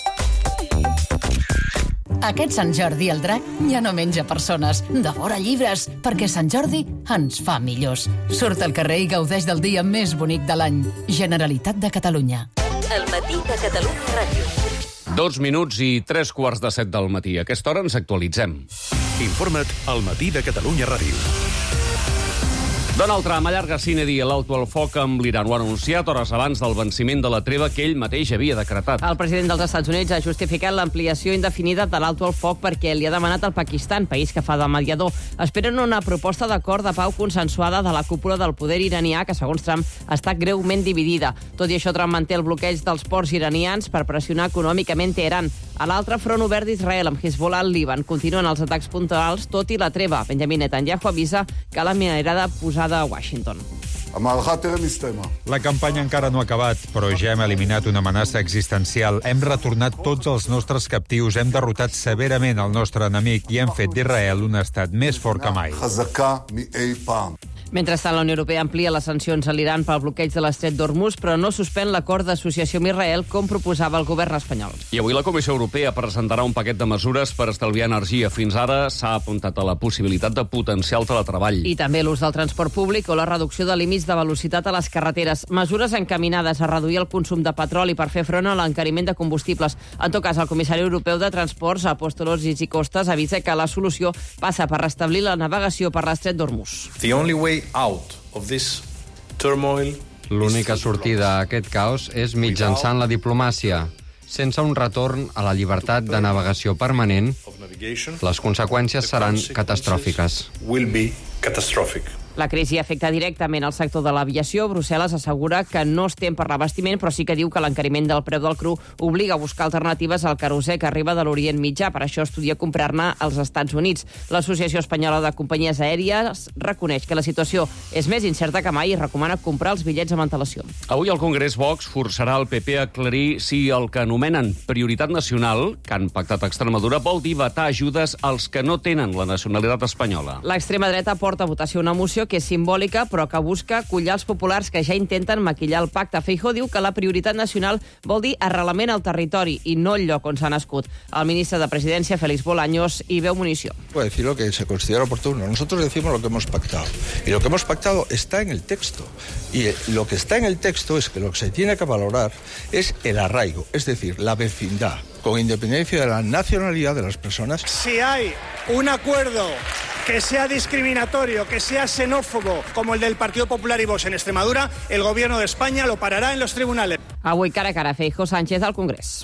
Aquest Sant Jordi el drac ja no menja persones, devora llibres, perquè Sant Jordi ens fa millors. Surt al carrer i gaudeix del dia més bonic de l'any. Generalitat de Catalunya. El matí de Catalunya Ràdio. 2 minuts i 3:15 del matí. A aquesta hora ens actualitzem. Informa't al matí de Catalunya Ràdio. Donald Trump allarga sine die l'auto al foc amb l'Iran. Ho ha anunciat hores abans del venciment de la treva que ell mateix havia decretat. El president dels Estats Units ha justificat l'ampliació indefinida de l'auto al foc perquè li ha demanat al Pakistan, país que fa de mediador. Esperen una proposta d'acord de pau consensuada de la cúpula del poder iranià que, segons Trump, està greument dividida. Tot i això, Trump manté el bloqueig dels ports iranians per pressionar econòmicament Teheran. A l'altre front obert d'Israel, amb Hezbollah al Líban, continuen els atacs puntuals, tot i la treva. Benjamin Netanyahu avisa que la mirada posada a Washington. La campanya encara no ha acabat, però ja hem eliminat una amenaça existencial. Hem retornat tots els nostres captius, hem derrotat severament el nostre enemic i hem fet d'Israel un estat més fort que mai. Mentrestant, la Unió Europea amplia les sancions a l'Iran pel bloqueig de l'estret d'Hormuz, però no suspèn l'acord d'associació amb Israel, com proposava el govern espanyol. I avui la Comissió Europea presentarà un paquet de mesures per estalviar energia. Fins ara s'ha apuntat a la possibilitat de potenciar el teletreball. I també l'ús del transport públic o la reducció de límits de velocitat a les carreteres. Mesures encaminades a reduir el consum de petroli per fer front a l'encariment de combustibles. En tot cas, el comissari europeu de Transports, Apóstolos i Costas, avisa que la solució passa per restablir la navegació per l'estret d'Hormuz. The only way out of this turmoil. L'única sortida a aquest caos és mitjançant la diplomàcia. Sense un retorn a la llibertat de navegació permanent, les conseqüències seran catastròfiques. La crisi afecta directament al sector de l'aviació. Brussel·les assegura que no es tem per l'abastiment, però sí que diu que l'encariment del preu del cru obliga a buscar alternatives al querosè que arriba de l'Orient Mitjà. Per això estudia comprar-ne als Estats Units. L'Associació Espanyola de Companyies Aèries reconeix que la situació és més incerta que mai i recomana comprar els bitllets amb antelació. Avui el Congrés Vox forçarà el PP a aclarir si el que anomenen prioritat nacional, que han pactat a Extremadura, vol dir vetar ajudes als que no tenen la nacionalitat espanyola. L'extrema dreta porta a votació una moció que és simbòlica, però que busca collar els populars que ja intenten maquillar el pacte. Feijóo diu que la prioritat nacional vol dir arrelament al territori i no el lloc on s'ha nascut. El ministre de Presidència, Félix Bolaños, hi veu munició. Puede decir lo que se considera oportuno. Nosotros decimos lo que hemos pactado. Y lo que hemos pactado está en el texto. Y lo que está en el texto es que lo que se tiene que valorar es el arraigo, es decir, la vecindad, con independencia de la nacionalidad de las personas. Si hay un acuerdo que sea discriminatorio, que sea xenófobo, como el del Partido Popular y Vox en Extremadura, el Gobierno de España lo parará en los tribunales. Avui cara a cara Feijóo Sánchez al Congrés.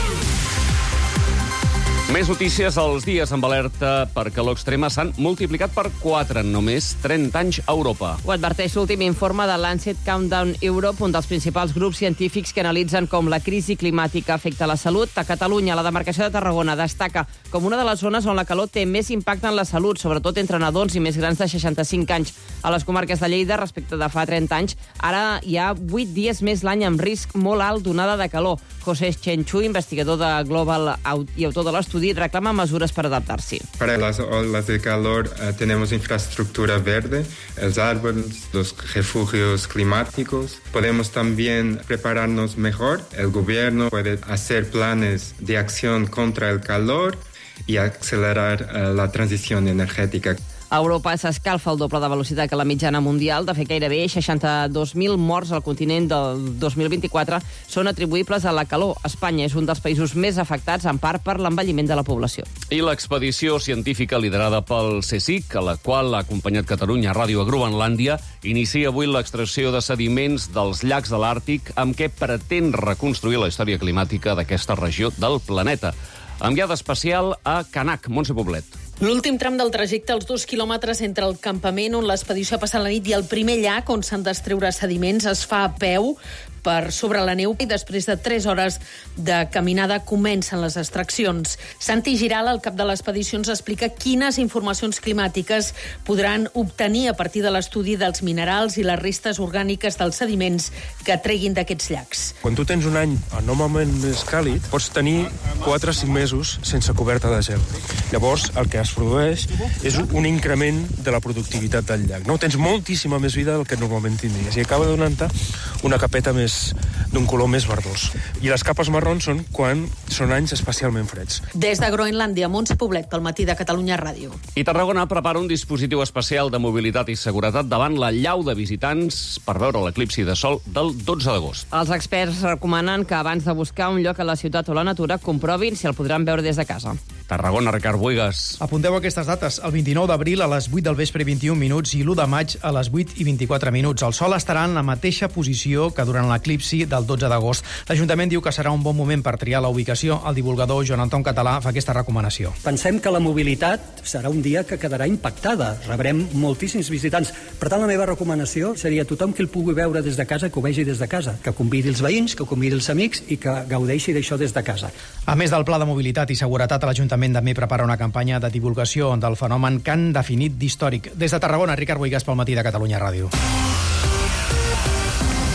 Més notícies. Els dies amb alerta per calor extrema s'han multiplicat per 4 en només 30 anys a Europa. Ho adverteix l'últim informe de Lancet Countdown Europe, un dels principals grups científics que analitzen com la crisi climàtica afecta la salut. A Catalunya, la demarcació de Tarragona destaca com una de les zones on la calor té més impacte en la salut, sobretot entre nadons i més grans de 65 anys. A les comarques de Lleida, respecte de fa 30 anys, ara hi ha 8 dies més l'any amb risc molt alt d'onada de calor. José Chenchu, investigador de Global i autor de l'estudi, reclama mesures per adaptar-s'hi. Para las olas de calor tenemos infraestructura verde, los árboles, los refugios climáticos. Podemos también prepararnos mejor. El gobierno puede hacer planes de acción contra el calor y acelerar la transición energética. A Europa s'escalfa el doble de velocitat que la mitjana mundial. De fet, gairebé 62.000 morts al continent del 2024 són atribuïbles a la calor. Espanya és un dels països més afectats, en part per l'envelliment de la població. I l'expedició científica liderada pel CSIC, a la qual ha acompanyat Catalunya Ràdio a Groenlàndia, inicia avui l'extracció de sediments dels llacs de l'Àrtic, amb què pretén reconstruir la història climàtica d'aquesta regió del planeta. Enviada especial a Canac, Montse Poblet. L'últim tram del trajecte, els 2 quilòmetres entre el campament on l'expedició ha passat la nit i el primer llac on s'han d'extreure sediments, es fa a peu per sobre la neu i després de 3 hores de caminada comencen les extraccions. Santi Giral, el cap de l'expedició, ens explica quines informacions climàtiques podran obtenir a partir de l'estudi dels minerals i les restes orgàniques dels sediments que treguin d'aquests llacs. Quan tu tens un any enormement més càlid, pots tenir 4 o 5 mesos sense coberta de gel. Llavors, el que es produeix és un increment de la productivitat del llac. No? Tens moltíssima més vida del que normalment tindries i acaba donant-te una capeta d'un color més verdós. I les capes marrons són quan són anys especialment freds. Des de Groenlàndia, Montse Poblet, pel Matí de Catalunya Ràdio. I Tarragona prepara un dispositiu especial de mobilitat i seguretat davant la llau de visitants per veure l'eclipsi de sol del 12 d'agost. Els experts recomanen que abans de buscar un lloc a la ciutat o la natura comprovin si el podran veure des de casa. Tarragona, Ricard Buigas. Apunteu aquestes dates. El 29 d'abril a les 8 del vespre 21 minuts i l'1 de maig a les 8 i 24 minuts. El sol estarà en la mateixa posició que durant l'eclipsi del 12 d'agost. L'Ajuntament diu que serà un bon moment per triar la ubicació. El divulgador Joan Anton Català fa aquesta recomanació. Pensem que la mobilitat serà un dia que quedarà impactada. Rebrem moltíssims visitants. Per tant, la meva recomanació seria tothom que el pugui veure des de casa, que ho vegi des de casa, que convidi els veïns, que convidi els amics i que gaudeixi d'això des de casa. A més del pla de mobilitat i seguretat, l'Ajuntament també prepara una campanya de divulgació del fenomen que han definit d'històric. Des de Tarragona, Ricard Buigas pel Matí de Catalunya Ràdio.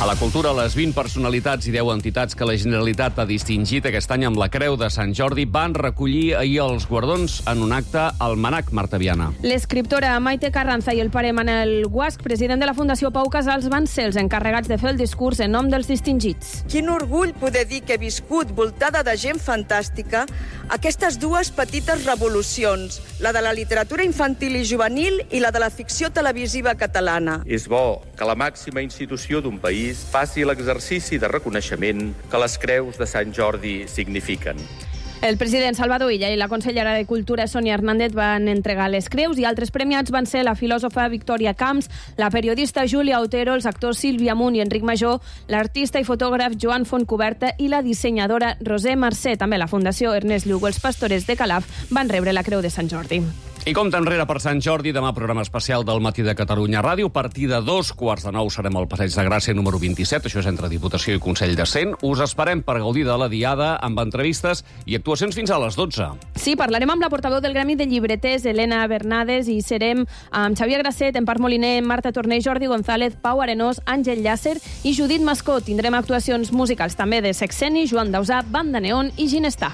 A la cultura, les 20 personalitats i 10 entitats que la Generalitat ha distingit aquest any amb la Creu de Sant Jordi van recollir ahir els guardons en un acte al Manac, Marta Viana. L'escriptora Maite Carranza i el pare Manel Guasch, president de la Fundació Pau Casals, van ser els encarregats de fer el discurs en nom dels distingits. Quin orgull poder dir que he viscut, voltada de gent fantàstica, aquestes dues petites revolucions, la de la literatura infantil i juvenil i la de la ficció televisiva catalana. És bo que la màxima institució d'un país faci l'exercici de reconeixement que les creus de Sant Jordi signifiquen. El president Salvador Illa i la consellera de Cultura Sònia Hernández van entregar les creus i altres premiats van ser la filòsofa Victòria Camps, la periodista Júlia Otero, els actors Sílvia Munt i Enric Major, l'artista i fotògraf Joan Fontcoberta i la dissenyadora Roser Mercè. També la Fundació Ernest Llugo, els pastores de Calaf, van rebre la Creu de Sant Jordi. I compte enrere per Sant Jordi, demà programa especial del Matí de Catalunya Ràdio. A partir de 2:15 serem al Passeig de Gràcia número 27, això és entre Diputació i Consell de Cent. Us esperem per gaudir de la diada amb entrevistes i actuacions fins a les 12. Sí, parlarem amb la portaveu del Gremi de Llibreters, Helena Bernades, i serem amb Xavier Grasset, Empar Moliner, Marta Torner, Jordi González, Pau Arenós, Àngel Llàcer i Judit Mascó. Tindrem actuacions musicals també de Sexeni, Joan Dausà, Banda Neon i Ginestà.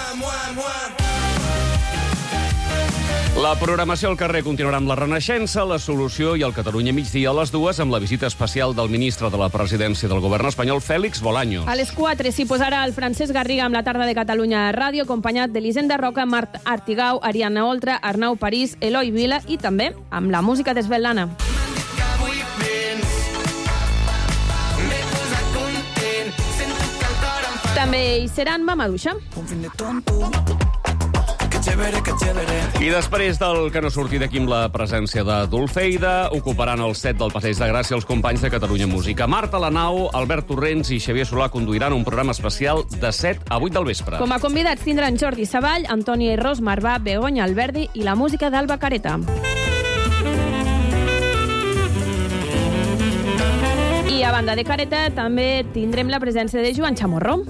La programació al carrer continuarà amb la Renaixença, la Solució i el Catalunya migdia a les 2 amb la visita especial del ministre de la Presidència del Govern espanyol, Félix Bolaños. A les 4 s'hi posarà el Francesc Garriga amb la tarda de Catalunya Ràdio, acompanyat d'Elisenda Roca, Mart Artigau, Ariadna Oltra, Arnau París, Eloi Vila i també amb la música d'Esvetlana. També hi seran Mamaduixa. I després del que no surti d'aquí amb la presència de Dulceida, ocuparan el set del Passeig de Gràcia els companys de Catalunya Música. Marta Lanau, Albert Torrents i Xavier Solà conduiran un programa especial de 7 a 8 del vespre. Com a convidats tindran Jordi Savall, Antònia Ros, Marvà, Begoña Alberdi i la música d'Alba Careta. I a banda de Careta també tindrem la presència de Joan Chamorro.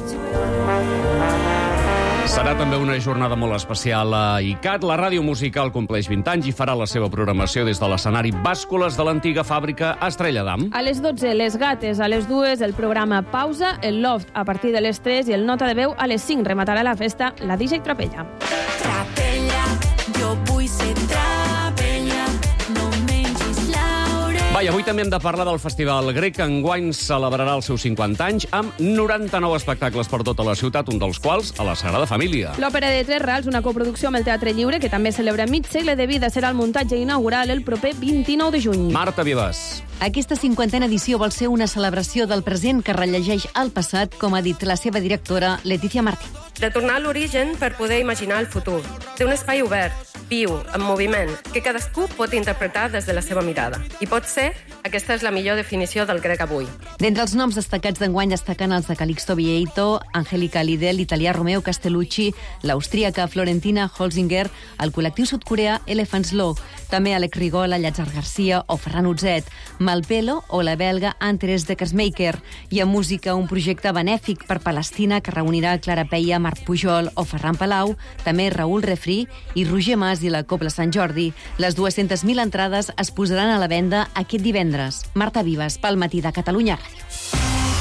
Serà també una jornada molt especial a ICAT. La ràdio musical compleix 20 anys i farà la seva programació des de l'escenari Bàscules de l'antiga fàbrica Estrella d'Am. A les 12, Les Gates, a les 2, el programa Pausa, el Loft a partir de les 3 i el Nota de Veu a les 5. Rematarà la festa la DJ Trapella. Trapella, jo vull ser trapella, no mengis laurel. Va, i avui també hem de parlar del Festival Grec, que enguany celebrarà els seus 50 anys amb 99 espectacles per tota la ciutat, un dels quals a la Sagrada Família. L'Òpera de Tres Rals, una coproducció amb el Teatre Lliure, que també celebra mig segle de vida, serà el muntatge inaugural el proper 29 de juny. Marta Vives. Aquesta 50a edició vol ser una celebració del present que rellegeix el passat, com ha dit la seva directora, Letícia Martí. De tornar a l'origen per poder imaginar el futur. Té un espai obert, viu, en moviment, que cadascú pot interpretar des de la seva mirada. I pot ser, aquesta és la millor definició del grec avui. D'entre els noms destacats d'enguany destaquen els de Calixto Vieito, Angélica Lidl, l'italià Romeo Castellucci, l'austríaca Florentina Holzinger, el col·lectiu sud-coreà Elephant's Law, també Alec Rigola, Llàtzer Garcia o Ferran Utzet, Malpelo o la belga Antres de Kersmaker, i a música un projecte benèfic per Palestina que reunirà Clara Peia, Marc Pujol o Ferran Palau, també Raül Refri i Roger Mas i la Cobla Sant Jordi. Les 200.000 entrades es posaran a la venda aquest divendres. Marta Vives, pel Matí de Catalunya Ràdio.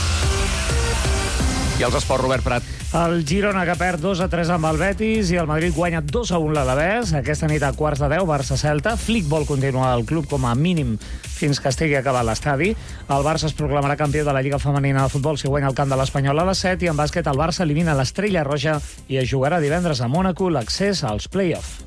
I els esports, Robert Prat. El Girona, que perd 2-3 amb el Betis, i el Madrid guanya 2-1 l'Alavés. Aquesta nit a quarts de 10, Barça-Celta. Flick vol continuar al club com a mínim fins que estigui acabat l'estadi. El Barça es proclamarà campió de la Lliga Femenina de Futbol si guanya el camp de l'Espanyol a les 7, i en bàsquet el Barça elimina l'Estrella Roja i es jugarà divendres a Mònaco l'accés als play-off.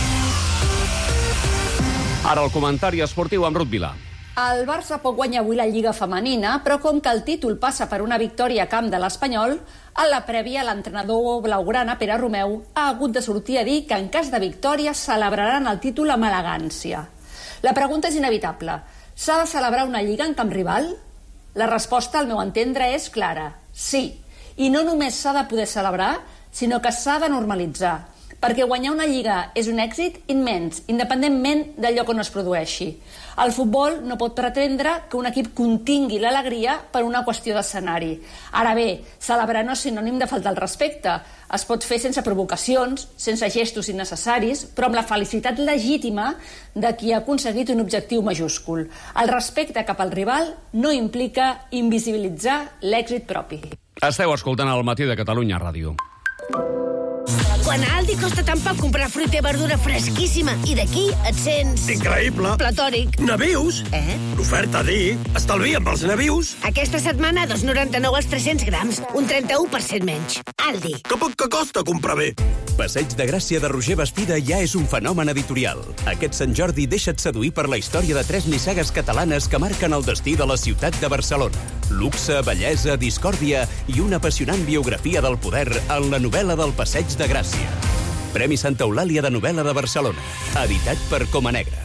Ara el comentari esportiu amb Ruth Vilà. El Barça pot guanyar avui la Lliga Femenina, però com que el títol passa per una victòria a camp de l'Espanyol, a la prèvia l'entrenador blaugrana, Pere Romeu, ha hagut de sortir a dir que en cas de victòria celebraran el títol amb elegància. La pregunta és inevitable. S'ha de celebrar una Lliga en camp rival? La resposta, al meu entendre, és clara. Sí. I no només s'ha de poder celebrar, sinó que s'ha de normalitzar. perquè guanyar una lliga és un èxit immens, independentment del lloc on es produeixi. El futbol no pot pretendre que un equip contingui l'alegria per una qüestió d'escenari. Ara bé, celebrar no és sinònim de faltar el respecte. Es pot fer sense provocacions, sense gestos innecessaris, però amb la felicitat legítima de qui ha aconseguit un objectiu majúscul. El respecte cap al rival no implica invisibilitzar l'èxit propi. Esteu escoltant el Matí de Catalunya Ràdio. Quan a Aldi costa tan poc comprar fruita i verdura fresquíssima i d'aquí et sents... Increïble! Platòric. Navius? L'oferta D. Estalvia amb els navius. Aquesta setmana 2,99 als 300 grams, un 31% menys. Aldi. Que poc que costa comprar bé. Passeig de Gràcia de Roger Bastida ja és un fenomen editorial. Aquest Sant Jordi deixa't seduir per la història de 3 nissagues catalanes que marquen el destí de la ciutat de Barcelona. Luxe, bellesa, discòrdia i una apassionant biografia del poder en la novel·la del Passeig de Gràcia. Premi Santa Eulàlia de novel·la de Barcelona. Editat per Coma Negra.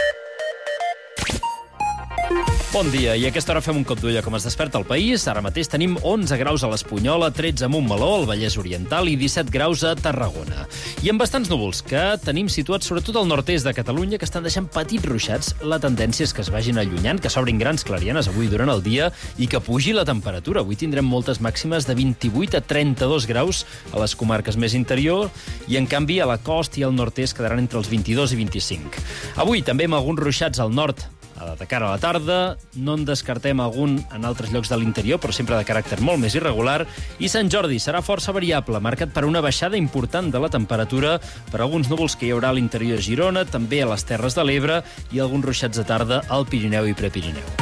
Bon dia, i a aquesta hora fem un cop d'ull a com es desperta el país. Ara mateix tenim 11 graus a l'Espunyola, 13 a Montmeló, al Vallès Oriental i 17 graus a Tarragona. I amb bastants núvols que tenim situats sobretot al nord-est de Catalunya, que estan deixant petits ruixats. La tendència és que es vagin allunyant, que s'obrin grans clarianes avui durant el dia i que pugi la temperatura. Avui tindrem moltes màximes de 28 a 32 graus a les comarques més interior i, en canvi, a la costa i al nord-est quedaran entre els 22 i 25. Avui també amb alguns ruixats al nord de cara a la tarda, no en descartem algun en altres llocs de l'interior, però sempre de caràcter molt més irregular, i Sant Jordi serà força variable, marcat per una baixada important de la temperatura, per alguns núvols que hi haurà a l'interior de Girona, també a les Terres de l'Ebre i alguns ruixats de tarda al Pirineu i Prepirineu.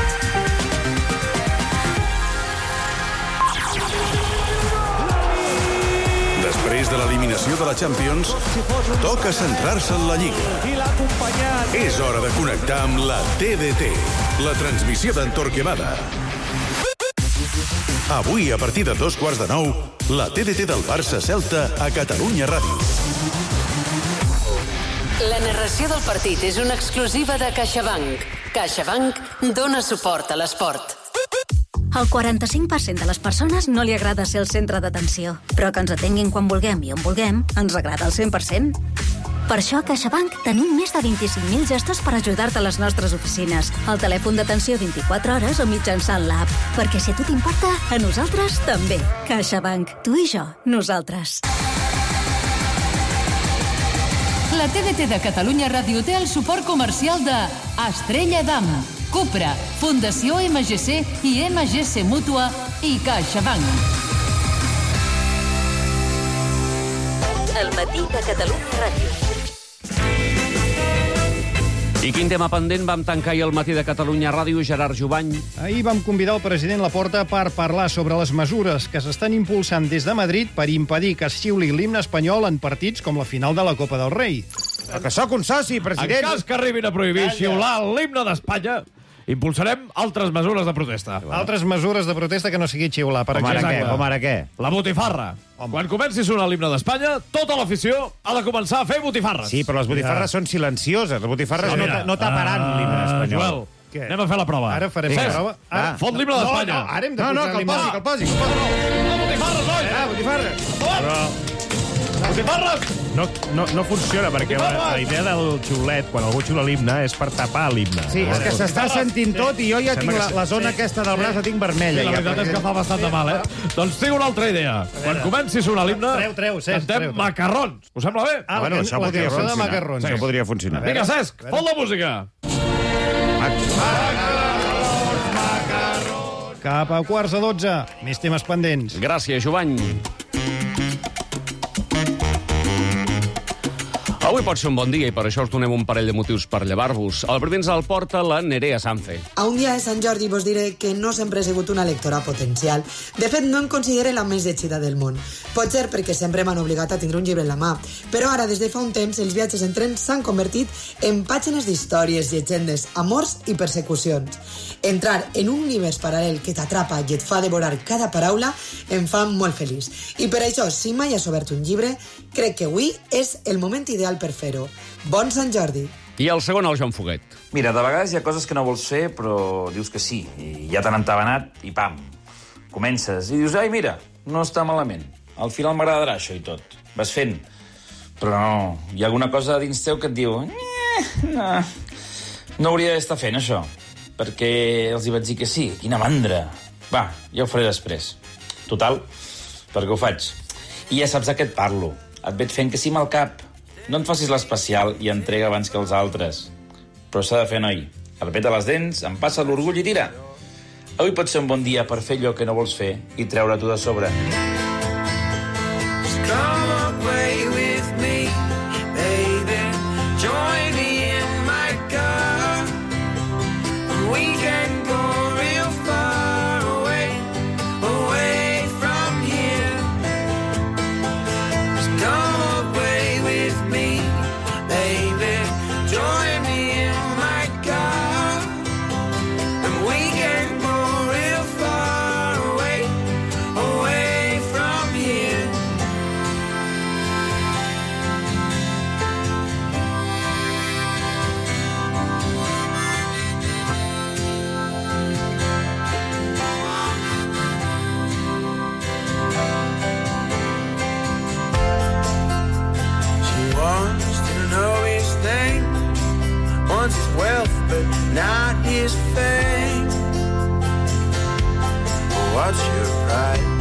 Després de l'eliminació de la Champions, toca centrar-se en la Lliga. És hora de connectar amb la TDT, la transmissió d'en Torquemada. Avui, a partir de 8:45, la TDT del Barça-Celta a Catalunya Ràdio. La narració del partit és una exclusiva de CaixaBank. CaixaBank dona suport a l'esport. Al 45% de les persones no li agrada ser el centre d'atenció, però que ens atenguin quan vulguem i on vulguem ens agrada al 100%. Per això a CaixaBank tenim més de 25.000 gestos per ajudar-te a les nostres oficines, al telèfon d'atenció 24 hores o mitjançant l'app. Perquè si a tu t'importa, a nosaltres també. CaixaBank. Tu i jo. Nosaltres. La TDT de Catalunya Ràdio té el suport comercial de Estrella Damm, Cupra, Fundació MGC i MGC Mútua i CaixaBank. El matí de Catalunya Ràdio. I quin tema pendent vam tancar ahir al Matí de Catalunya Ràdio, Gerard Jubany? Ahir vam convidar el president Laporta per parlar sobre les mesures que s'estan impulsant des de Madrid per impedir que es xiuli l'himne espanyol en partits com la final de la Copa del Rei. Que sóc un soci, president. En cas que arribin a prohibir xiular l'himne d'Espanya, impulsarem altres mesures de protesta. Altres mesures de protesta que no sigui xiular, per exemple. Com ara què? La botifarra. Quan comenci a sonar l'himne d'Espanya, tota l'afició ha de començar a fer botifarres. Sí, però les botifarres són silencioses. Les botifarres no taparan l'himne espanyol. Joel, anem a fer la prova. Ara farem la prova. Fot l'himne d'Espanya. No, ara hem de posar l'himne. No, que el posi. Botifarres, oi? Botifarres. Botifarres! No funciona, perquè la idea del xiulet, quan algú xiula l'himne, és per tapar l'himne. Sí, és que s'està sentint tot i jo ja tinc la zona aquesta del braç, la tinc vermella. La veritat és que fa bastant de mal, Doncs tinc una altra idea. Quan comenci a sonar l'himne, cantem macarrons. Us sembla bé? Bueno, això podria funcionar. Això podria funcionar. Vinga, Cesc, fot la música. Cap a 11:45. Més temes pendents. Gràcies, Jovany. Avui pot ser un bon dia i per això us donem un parell de motius per llevar-vos. El primer ens el porta la Nerea Sanfe. A un dia de Sant Jordi vos diré que no sempre he sigut una lectora potencial. De fet, no em considero la més llegida del món. Pot ser perquè sempre m'han obligat a tindre un llibre en la mà. Però ara, des de fa un temps, els viatges en tren s'han convertit en pàgines d'històries, llegendes, amors i persecucions. Entrar en un univers paral·lel que t'atrapa i et fa devorar cada paraula em fa molt feliç. I per això, si mai has obert un llibre, crec que avui és el moment ideal per fer-ho. Bon Sant Jordi! I el segon, el Joan Foguet. Mira, de vegades hi ha coses que no vols fer, però dius que sí. I ja t'han entabanat i pam, comences. I dius, ai, mira, no està malament. Al final m'agradarà això i tot. Vas fent. Però no, hi ha alguna cosa dins teu que et diu no hauria d'estar fent això, perquè els hi vaig dir que sí, quina mandra. Va, ja ho faré després. Total, perquè ho faig. I ja saps de què et parlo. Et veig fent que sí amb el cap. No et facis l'especial i entrega abans que els altres. Però s'ha de fer, noi. El pet a les dents, em passa l'orgull i tira. Avui pot ser un bon dia per fer allò que no vols fer i treure-t'ho de sobre. Come away with me, baby. Join me in my car. We can go real far away, away from here. Just come away with me, baby. Join me in my car. And we can go real far away, away from here. She wants to know his name, wants his wealth but not his fame. What's your pride?